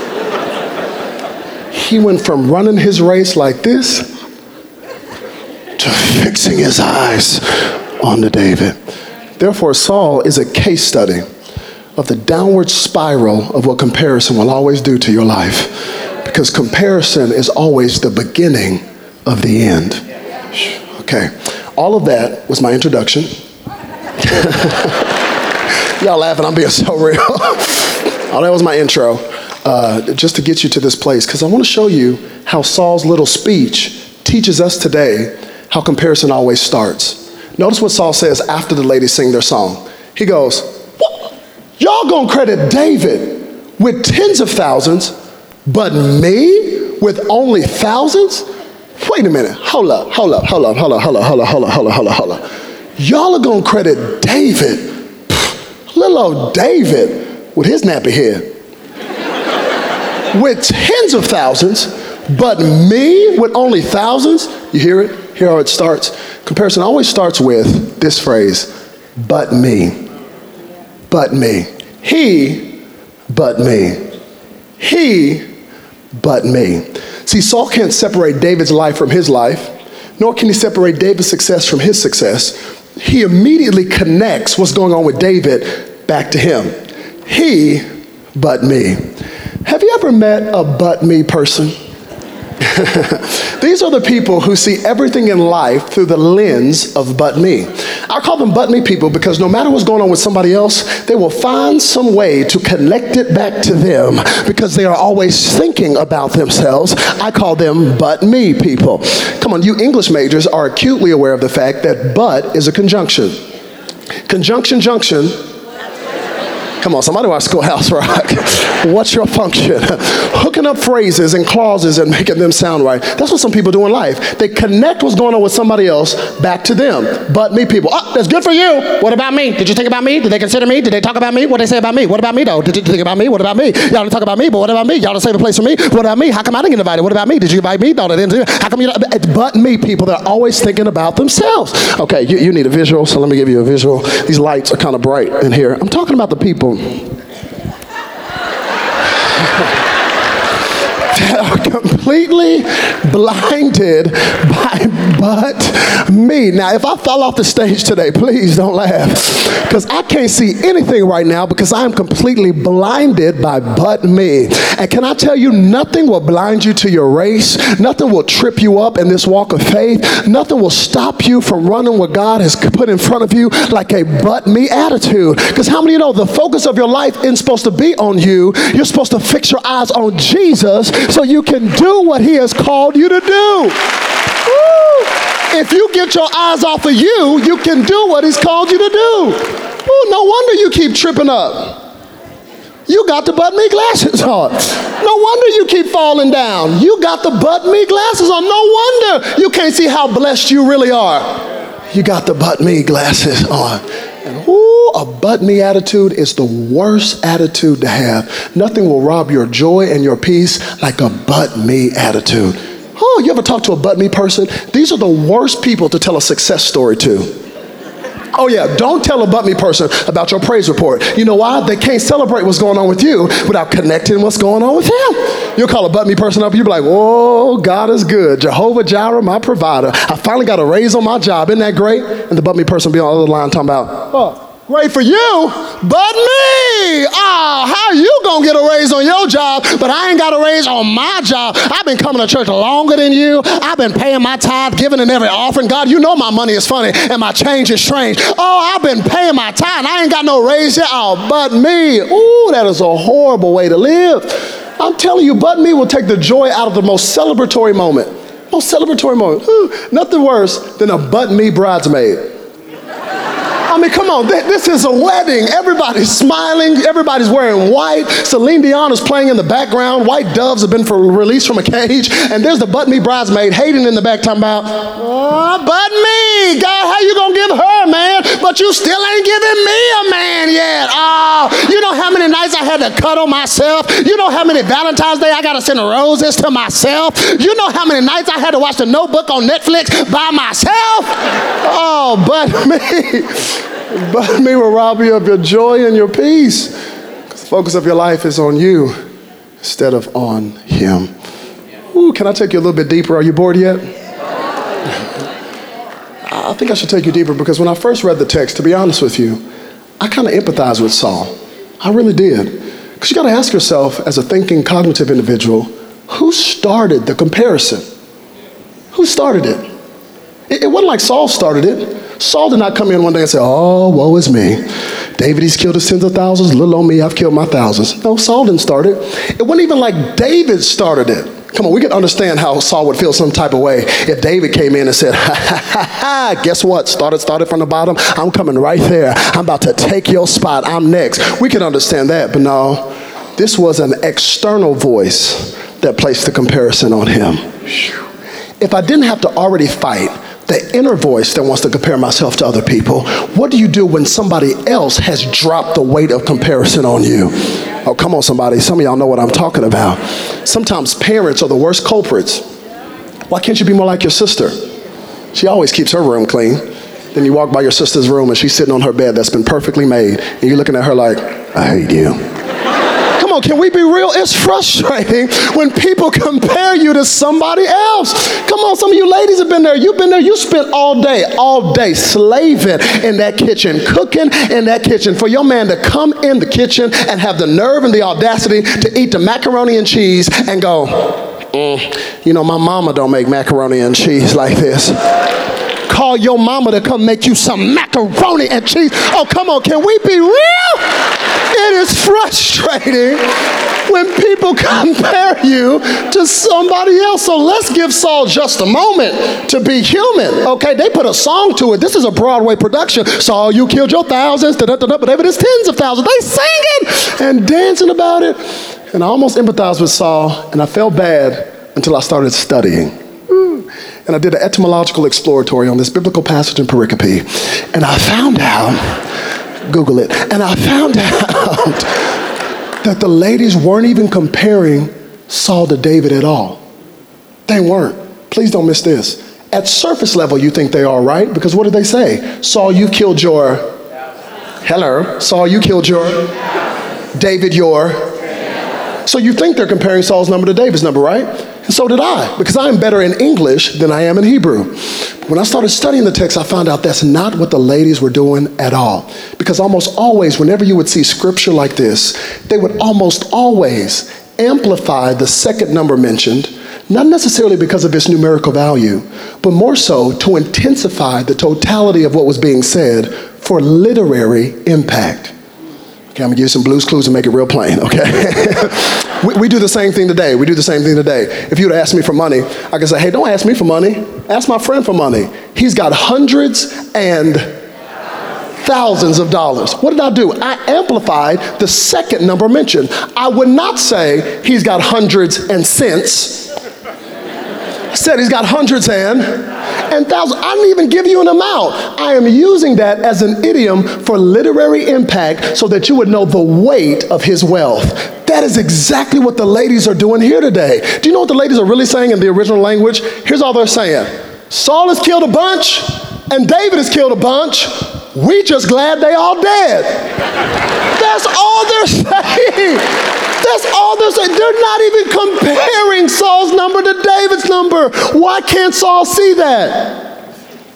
S2: he went from running his race like this to fixing his eyes onto David. Therefore, Saul is a case study of the downward spiral of what comparison will always do to your life. Because comparison is always the beginning of the end. Okay, all of that was my introduction. Y'all laughing, I'm being so real. Oh, that was my intro. just to get you to this place, because I want to show you how Saul's little speech teaches us today how comparison always starts. Notice what Saul says after the ladies sing their song. He goes, "What? Y'all gonna credit David with tens of thousands, but me with only thousands? Wait a minute, hold up. Y'all are gonna credit David, little old David with his nappy head, with tens of thousands, but me with only thousands?" You hear it? Here how it starts. Comparison always starts with this phrase, but me. But me. He, but me. He, but me. See, Saul can't separate David's life from his life, nor can he separate David's success from his success. He immediately connects what's going on with David back to him. He, but me. Have you ever met a but me person? These are the people who see everything in life through the lens of but me. I call them but me people because no matter what's going on with somebody else, they will find some way to connect it back to them because they are always thinking about themselves. I call them but me people. Come on, you English majors are acutely aware of the fact that but is a conjunction. Conjunction, junction. Come on, somebody watch Schoolhouse Rock. What's your function? Hooking up phrases and clauses and making them sound right. That's what some people do in life. They connect what's going on with somebody else back to them. But me people, oh, that's good for you. What about me? Did you think about me? Did they consider me? Did they talk about me? What did they say about me? What about me though? Did you think about me? What about me? Y'all didn't talk about me, but what about me? Y'all didn't save a place for me? What about me? How come I didn't get invited? What about me? Did you invite me? No, they didn't do it. How come you don't? It's but me people. They're always thinking about themselves. Okay, you need a visual, so let me give you a visual. These lights are kind of bright in here. I'm talking about the people that are completely blinded by but me. Now, if I fell off the stage today, please don't laugh, because I can't see anything right now because I am completely blinded by but me. And can I tell you, nothing will blind you to your race. Nothing will trip you up in this walk of faith. Nothing will stop you from running what God has put in front of you like a but me attitude. Because how many of you know the focus of your life isn't supposed to be on you? You're supposed to fix your eyes on Jesus so you can do what he has called you to do. Woo! If you get your eyes off of you, you can do what he's called you to do. Woo, no wonder you keep tripping up. You got the but me glasses on. No wonder you keep falling down. You got the but me glasses on. No wonder you can't see how blessed you really are. You got the but me glasses on. And a but me attitude is the worst attitude to have. Nothing will rob your joy and your peace like a but me attitude. Oh, you ever talk to a but me person? These are the worst people to tell a success story to. Oh yeah, don't tell a but me person about your praise report. You know why? They can't celebrate what's going on with you without connecting what's going on with him. You'll call a but me person up, you'll be like, "Whoa, God is good. Jehovah Jireh, my provider. I finally got a raise on my job. Isn't that great?" And the but me person be on the other line talking about, "Oh, great for you, but me. Oh, how you gonna get a raise on your job, but I ain't got a raise on my job? I've been coming to church longer than you. I've been paying my tithe, giving in every offering. God, you know my money is funny and my change is strange. Oh, I've been paying my tithe and I ain't got no raise yet. Oh, but me." Ooh, that is a horrible way to live. I'm telling you, but me will take the joy out of the most celebratory moment. Most celebratory moment. Ooh, nothing worse than a but me bridesmaid. I mean, come on, this is a wedding. Everybody's smiling. Everybody's wearing white. Celine Dion is playing in the background. White doves have been released from a cage. And there's the but me bridesmaid, Hayden, in the back talking about, "Oh, but me. God, how you going to give her a man? But you still ain't giving me a man yet. Oh, you know how many nights I had to cuddle myself? You know how many Valentine's Day I got to send roses to myself? You know how many nights I had to watch The Notebook on Netflix by myself? Oh, but me." But me will rob you of your joy and your peace, because the focus of your life is on you instead of on him. Ooh, can I take you a little bit deeper? Are you bored yet? I think I should take you deeper, because when I first read the text, to be honest with you, I kind of empathized with Saul. I really did. Because you got to ask yourself, as a thinking, cognitive individual, who started the comparison? Who started it? It wasn't like Saul started it. Saul did not come in one day and say, "Oh, woe is me." David, he's killed his tens of thousands. Little on me, I've killed my thousands. No, Saul didn't start it. It wasn't even like David started it. Come on, we can understand how Saul would feel some type of way if David came in and said, ha, ha, ha, ha, guess what? Started from the bottom. I'm coming right there. I'm about to take your spot. I'm next. We can understand that, but no, this was an external voice that placed the comparison on him. If I didn't have to already fight the inner voice that wants to compare myself to other people, what do you do when somebody else has dropped the weight of comparison on you? Oh, come on, somebody. Some of y'all know what I'm talking about. Sometimes parents are the worst culprits. Why can't you be more like your sister? She always keeps her room clean. Then you walk by your sister's room and she's sitting on her bed that's been perfectly made. And you're looking at her like, I hate you. Come on, can we be real? It's frustrating when people compare you to somebody else. Come on, some of you ladies have been there. You've been there. You spent all day slaving in that kitchen, cooking in that kitchen for your man to come in the kitchen and have the nerve and the audacity to eat the macaroni and cheese and go, you know, my mama don't make macaroni and cheese like this. Call your mama to come make you some macaroni and cheese. Oh, come on, can we be real? It is frustrating when people compare you to somebody else. So let's give Saul just a moment to be human. Okay, they put a song to it. This is a Broadway production. Saul, you killed your thousands, but David is tens of thousands. They singing and dancing about it. And I almost empathized with Saul, and I felt bad until I started studying. And I did an etymological exploratory on this biblical passage in pericope. And I found out, Google it, and I found out that the ladies weren't even comparing Saul to David at all. They weren't. Please don't miss this. At surface level, you think they are, right? Because what did they say? Saul, you killed your... Hello. Saul, you killed your... David, your... So you think they're comparing Saul's number to David's number, right? And so did I, because I am better in English than I am in Hebrew. When I started studying the text, I found out that's not what the ladies were doing at all. Because almost always, whenever you would see scripture like this, they would almost always amplify the second number mentioned, not necessarily because of its numerical value, but more so to intensify the totality of what was being said for literary impact. Okay, I'm gonna give you some Blue's Clues and make it real plain, okay? we do the same thing today. We do the same thing today. If you would ask me for money, I can say, hey, don't ask me for money. Ask my friend for money. He's got hundreds and thousands of dollars. What did I do? I amplified the second number mentioned. I would not say he's got hundreds and cents. I said he's got hundreds and thousands. I didn't even give you an amount. I am using that as an idiom for literary impact so that you would know the weight of his wealth. That is exactly what the ladies are doing here today. Do you know what the ladies are really saying in the original language? Here's all they're saying. Saul has killed a bunch and David has killed a bunch. We just glad they all dead. That's all they're saying. That's all they're saying. They're not even comparing Saul's number to David's number. Why can't Saul see that?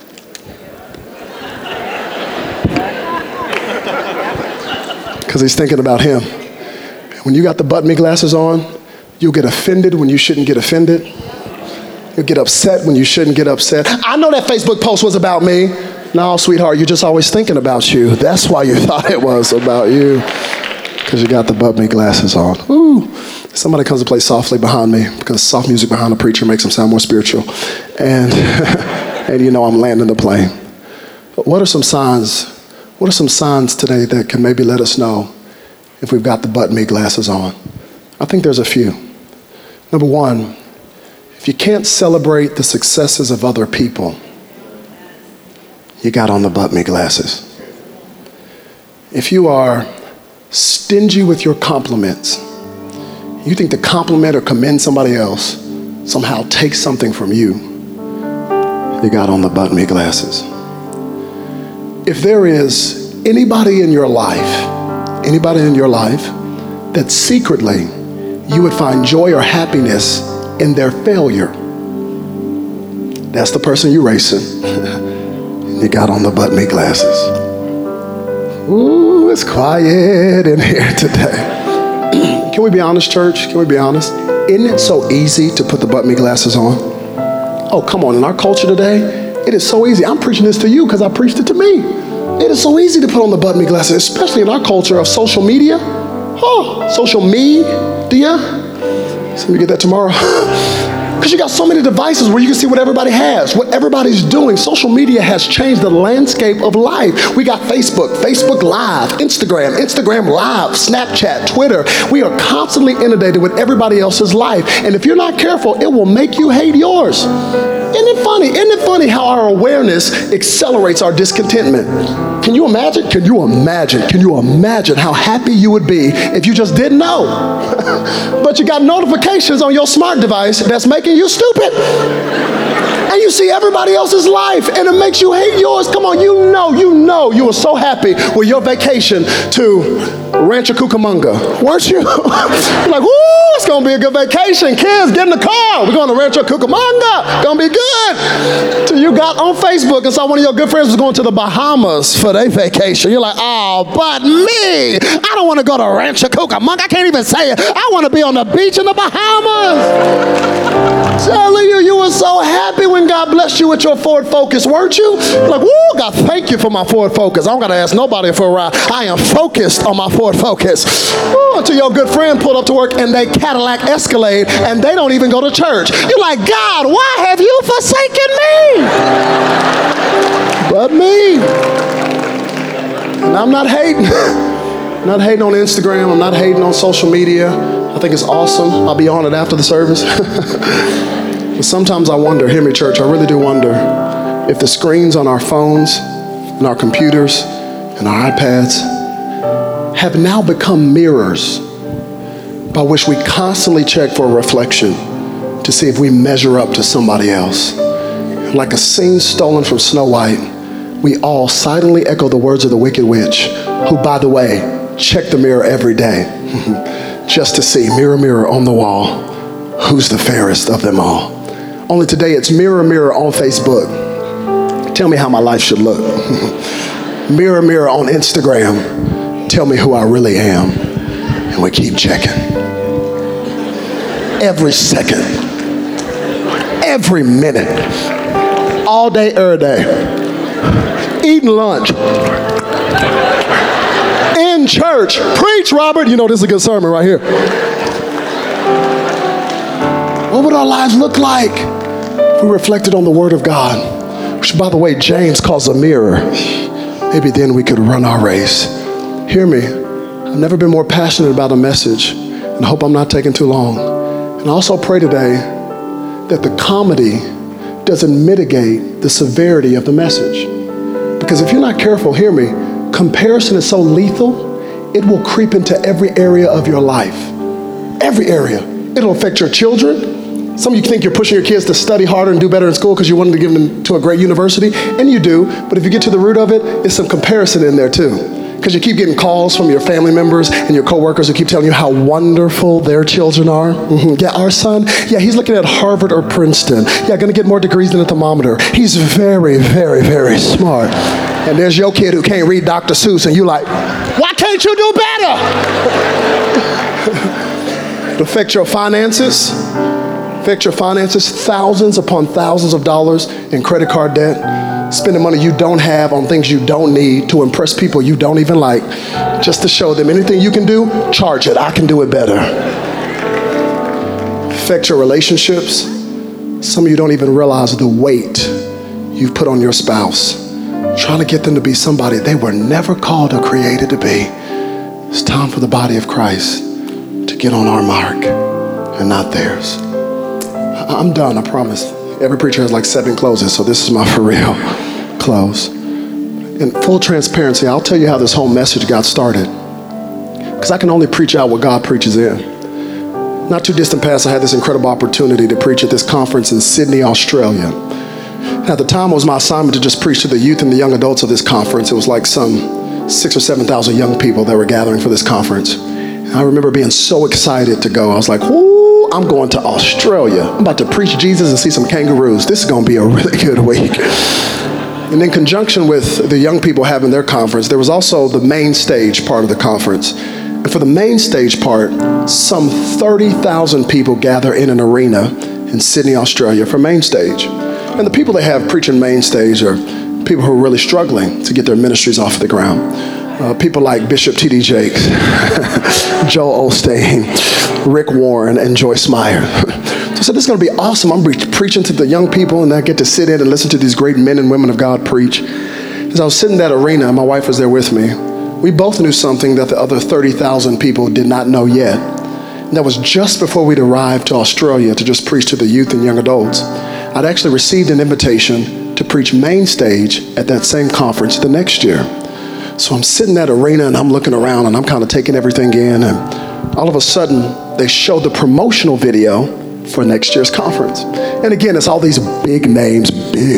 S2: Because he's thinking about him. When you got the butt-me glasses on, you'll get offended when you shouldn't get offended. You'll get upset when you shouldn't get upset. I know that Facebook post was about me. No, sweetheart, you're just always thinking about you. That's why you thought it was about you. Because you got the butt-me glasses on. Ooh. Somebody comes to play softly behind me because soft music behind a preacher makes him sound more spiritual. And, and you know I'm landing the plane. But what are some signs? What are some signs today that can maybe let us know if we've got the butt-me glasses on? I think there's a few. Number one, if you can't celebrate the successes of other people, you got on the butt-me glasses. If you are stingy with your compliments, you think to compliment or commend somebody else somehow takes something from you, you got on the butt-me glasses. If there is anybody in your life that secretly you would find joy or happiness in their failure, that's the person you're racing. You got on the butt-me glasses. Ooh, it's quiet in here today. Can we be honest, church? Can we be honest? Isn't it so easy to put the butt-me glasses on? Oh, come on. In our culture today, it is so easy. I'm preaching this to you because I preached it to me. It is so easy to put on the but me glasses, especially in our culture of social media. Oh, social media. So we get that tomorrow. Because you got so many devices where you can see what everybody has, what everybody's doing. Social media has changed the landscape of life. We got Facebook, Facebook Live, Instagram Live, Snapchat, Twitter. We are constantly inundated with everybody else's life. And if you're not careful, it will make you hate yours. Isn't it funny? Isn't it funny how our awareness accelerates our discontentment? Can you imagine? Can you imagine how happy you would be if you just didn't know? But you got notifications on your smart device that's making you stupid. And you see everybody else's life and it makes you hate yours. Come on, you know you were so happy with your vacation to Rancho Cucamonga, weren't you? You're like, woo, it's gonna be a good vacation. Kids, get in the car. We're going to Rancho Cucamonga. Gonna be good. Till you got on Facebook and saw one of your good friends was going to the Bahamas for their vacation. You're like, oh, but me. I don't want to go to Rancho Cucamonga. I can't even say it. I want to be on the beach in the Bahamas. Telling you were so happy when God blessed you with your Ford Focus, weren't you? Like, woo, God, thank you for my Ford Focus. I don't got to ask nobody for a ride. I am focused on my Ford Focus. Woo, until your good friend pulled up to work and they Cadillac Escalade and they don't even go to church. You're like, God, why have you forsaken me? But me. And I'm not hating. I'm not hating on Instagram. I'm not hating on social media. I think it's awesome. I'll be on it after the service. But sometimes I wonder, hear me church, I really do wonder if the screens on our phones and our computers and our iPads have now become mirrors by which we constantly check for a reflection to see if we measure up to somebody else. Like a scene stolen from Snow White, we all silently echo the words of the Wicked Witch, who, by the way, checked the mirror every day just to see, mirror, mirror on the wall, who's the fairest of them all. Only today it's mirror, mirror on Facebook. Tell me how my life should look. Mirror, mirror on Instagram. Tell me who I really am. And we keep checking. Every second. Every minute. All day, every day. Eating lunch. In church. Preach, Robert. You know this is a good sermon right here. What would our lives look like if we reflected on the Word of God? Which, by the way, James calls a mirror. Maybe then we could run our race. Hear me. I've never been more passionate about a message, and I hope I'm not taking too long. And I also pray today that the comedy doesn't mitigate the severity of the message. Because if you're not careful, hear me, comparison is so lethal, it will creep into every area of your life. Every area. It'll affect your children. Some of you think you're pushing your kids to study harder and do better in school because you wanted to give them to a great university, and you do, but if you get to the root of it, it's some comparison in there too. Because you keep getting calls from your family members and your coworkers who keep telling you how wonderful their children are. Yeah, our son, yeah, he's looking at Harvard or Princeton. Yeah, gonna get more degrees than a thermometer. He's very, very, very smart. And there's your kid who can't read Dr. Seuss, and you like, why can't you do better? It affects your finances. Affect your finances, thousands upon thousands of dollars in credit card debt. Spending money you don't have on things you don't need to impress people you don't even like, just to show them anything you can do, charge it. I can do it better. Affect your relationships. Some of you don't even realize the weight you've put on your spouse, trying to get them to be somebody they were never called or created to be. It's time for the body of Christ to get on our mark and not theirs. I'm done, I promise. Every preacher has like 7 closes, so this is my for real close. In full transparency, I'll tell you how this whole message got started. Because I can only preach out what God preaches in. Not too distant past, I had this incredible opportunity to preach at this conference in Sydney, Australia. And at the time, it was my assignment to just preach to the youth and the young adults of this conference. It was like some 6,000 or 7,000 young people that were gathering for this conference. And I remember being so excited to go. I was like, whoo! I'm going to Australia. I'm about to preach Jesus and see some kangaroos. This is going to be a really good week. And in conjunction with the young people having their conference, there was also the main stage part of the conference. And for the main stage part, some 30,000 people gather in an arena in Sydney, Australia for main stage. And the people they have preaching main stage are people who are really struggling to get their ministries off the ground. People like Bishop T.D. Jakes, Joel Osteen, Rick Warren, and Joyce Meyer. So this is going to be awesome. I'm preaching to the young people, and I get to sit in and listen to these great men and women of God preach. As I was sitting in that arena, my wife was there with me. We both knew something that the other 30,000 people did not know yet. And that was just before we'd arrived to Australia to just preach to the youth and young adults. I'd actually received an invitation to preach main stage at that same conference the next year. So I'm sitting in that arena and I'm looking around and I'm kind of taking everything in, and all of a sudden they showed the promotional video for next year's conference. And again, it's all these big names,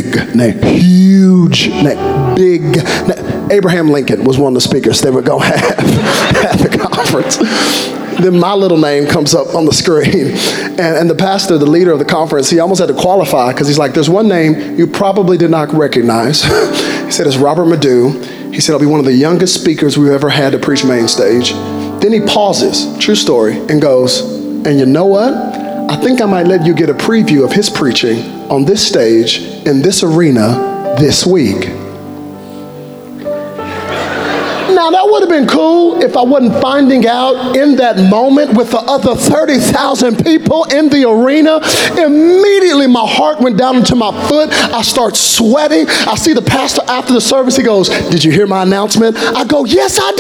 S2: huge name, big name. Abraham Lincoln was one of the speakers they were going to have at the conference. Then my little name comes up on the screen. And the pastor, the leader of the conference, he almost had to qualify because he's like, there's one name you probably did not recognize. He said, it's Robert Madu. He said, I'll be one of the youngest speakers we've ever had to preach main stage. Then he pauses, true story, and goes, and you know what? I think I might let you get a preview of his preaching on this stage in this arena this week. Now, that would have been cool if I wasn't finding out in that moment with the other 30,000 people in the arena. Immediately, my heart went down into my foot. I start sweating. I see the pastor after the service. He goes, did you hear my announcement? I go, yes, I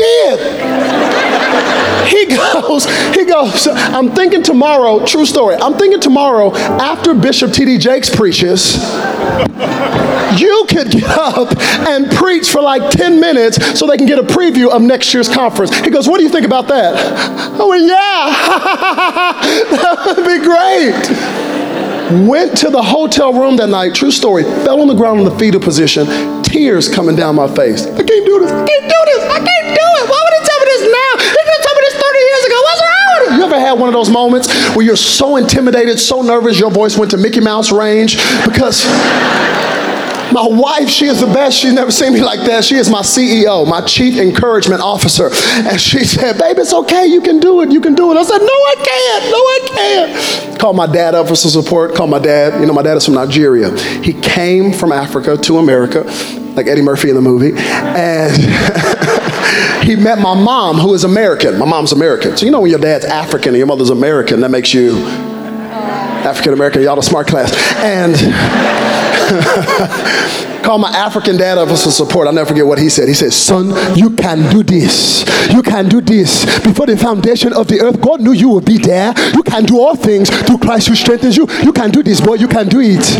S2: did. He goes, I'm thinking tomorrow, true story, I'm thinking tomorrow after Bishop T.D. Jakes preaches, you could get up and preach for like 10 minutes so they can get a preview of next year's conference. He goes, what do you think about that? I went, yeah, that would be great. Went to the hotel room that night, true story, fell on the ground in the fetal position, tears coming down my face. I can't do this, I can't do this, I can't do it. Why would he tell me this now? He could have told me this 30 years ago. What's wrong with him? You ever had one of those moments where you're so intimidated, so nervous, your voice went to Mickey Mouse range? Because my wife, she is the best. She's never seen me like that. She is my CEO, my chief encouragement officer. And she said, babe, it's okay. You can do it. You can do it. I said, no, I can't. No, I can't. Called my dad up for some support. Called my dad. You know, my dad is from Nigeria. He came from Africa to America, like Eddie Murphy in the movie. And he met my mom, who is American. My mom's American. So you know when your dad's African and your mother's American, that makes you African American. Y'all the smart class. And called my African dad up for some support. I'll never forget what he said. He said, son, you can do this. You can do this. Before the foundation of the earth, God knew you would be there. You can do all things through Christ who strengthens you. You can do this, boy. You can do it.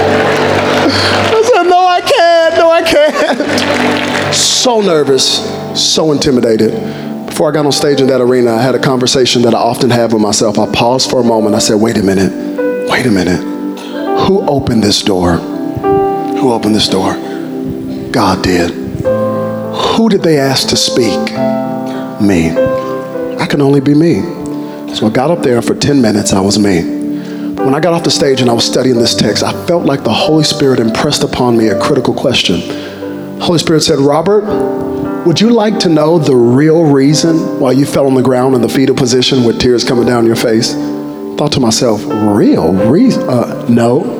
S2: I said, no, I can't. No, I can't. So nervous, so intimidated. Before I got on stage in that arena, I had a conversation that I often have with myself. I paused for a moment. I said, wait a minute. Wait a minute. Who opened this door? Who opened this door? God did. Who did they ask to speak? Me. I can only be me. So I got up there for 10 minutes, I was me. When I got off the stage and I was studying this text, I felt like the Holy Spirit impressed upon me a critical question. The Holy Spirit said, Robert, would you like to know the real reason why you fell on the ground in the fetal position with tears coming down your face? I thought to myself, real reason? No.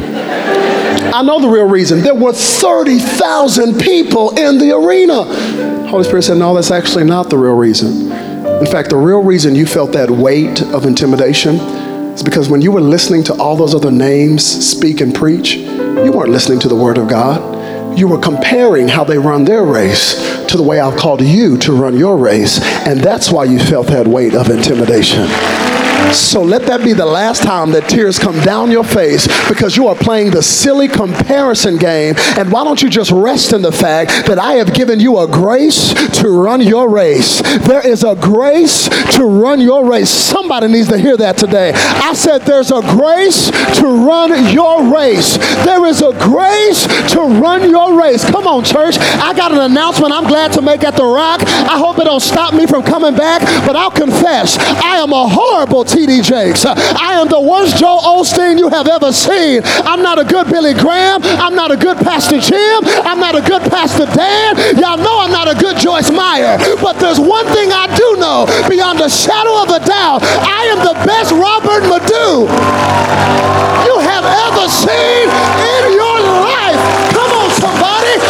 S2: I know the real reason. There were 30,000 people in the arena. Holy Spirit said, no, that's actually not the real reason. In fact, the real reason you felt that weight of intimidation is because when you were listening to all those other names speak and preach, you weren't listening to the Word of God. You were comparing how they run their race to the way I've called you to run your race. And that's why you felt that weight of intimidation. So let that be the last time that tears come down your face because you are playing the silly comparison game. And why don't you just rest in the fact that I have given you a grace to run your race. There is a grace to run your race. Somebody needs to hear that today. I said there's a grace to run your race. There is a grace to run your race. Come on, church. I got an announcement I'm glad to make at the Rock. I hope it don't stop me from coming back, but I'll confess, I am a horrible T.D. Jakes. I am the worst Joel Osteen you have ever seen. I'm not a good Billy Graham. I'm not a good Pastor Jim. I'm not a good Pastor Dan. Y'all know I'm not a good Joyce Meyer. But there's one thing I do know beyond a shadow of a doubt. I am the best Robert Madu you have ever seen in your life. Come on, somebody.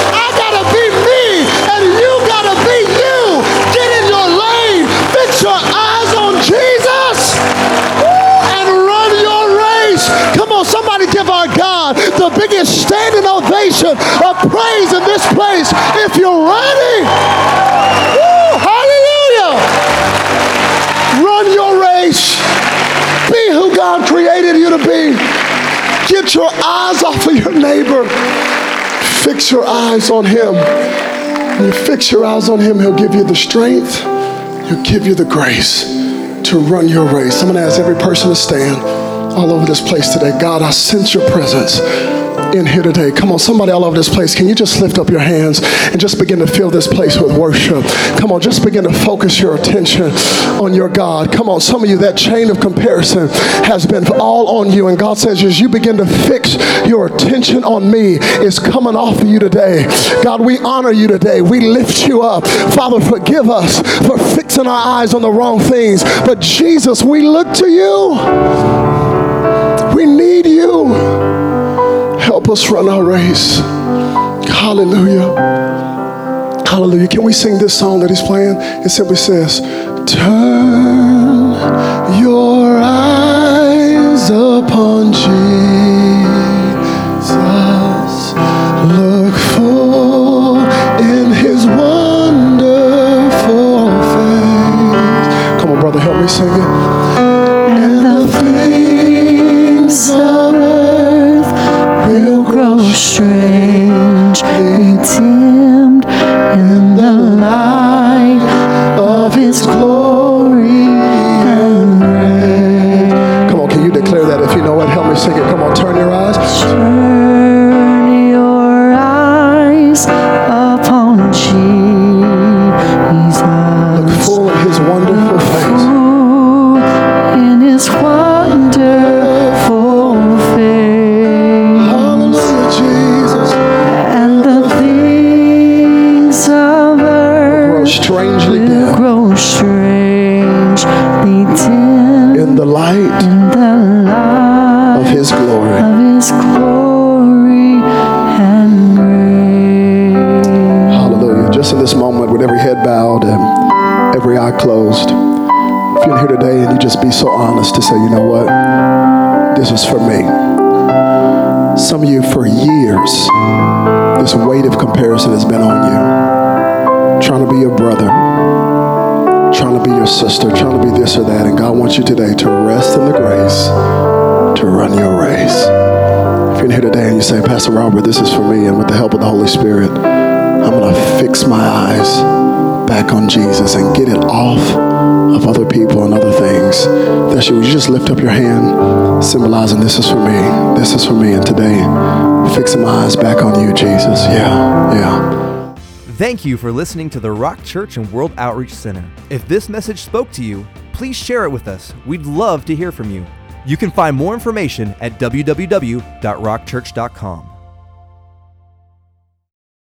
S2: a standing ovation of praise in this place if you're ready. Woo, hallelujah. Run your race. Be who God created you to be. Get your eyes off of your neighbor. Fix your eyes on him. When you fix your eyes on him, he'll give you the strength. He'll give you the grace to run your race. I'm going to ask every person to stand all over this place today. God, I sense your presence in here today. Come on, somebody all over this place. Can you just lift up your hands and just begin to fill this place with worship? Come on, just begin to focus your attention on your God. Come on, some of you, that chain of comparison has been all on you. And God says, as you begin to fix your attention on me, it's coming off of you today. God, we honor you today. We lift you up. Father, forgive us for fixing our eyes on the wrong things. But Jesus, we look to you. We need you. Help us run our race. Hallelujah. Hallelujah. Can we sing this song that he's playing? It simply says, turn your eyes upon Jesus. Look full in his wonderful face. Come on, brother, help me sing it. And the things of earth will grow strangely dimmed in the light of his glory and grace. Come on, can you declare that if you know it? Help me sing it. Come on, turn your eyes.
S3: Turn your eyes upon Jesus.
S2: Look full in his wonderful face.
S3: Full in his wonderful face.
S2: Hallelujah, Jesus.
S3: And the things of earth
S2: Grow strangely
S3: will
S2: dim
S3: grow strangely dim
S2: in the light
S3: in the light
S2: of his glory.
S3: of his glory and grace.
S2: Hallelujah. Just in this moment, with every head bowed and every eye closed, if you're here today and you just be so honest to say, you know what? This is for me. Some of you, for years, this weight of comparison has been on you. Trying to be your brother, trying to be your sister, trying to be this or that. And God wants you today to rest in the grace to run your race. If you're here today and you say, Pastor Robert, this is for me, and with the help of the Holy Spirit, I'm going to fix my eyes back on Jesus and get it off of other people and other things. That's you. Would you just lift up your hand, symbolizing this is for me, this is for me, and today, fixing my eyes back on you, Jesus. Yeah.
S1: Thank you for listening to the Rock Church and World Outreach Center. If this message spoke to you, please share it with us. We'd love to hear from you. You can find more information at www.rockchurch.com.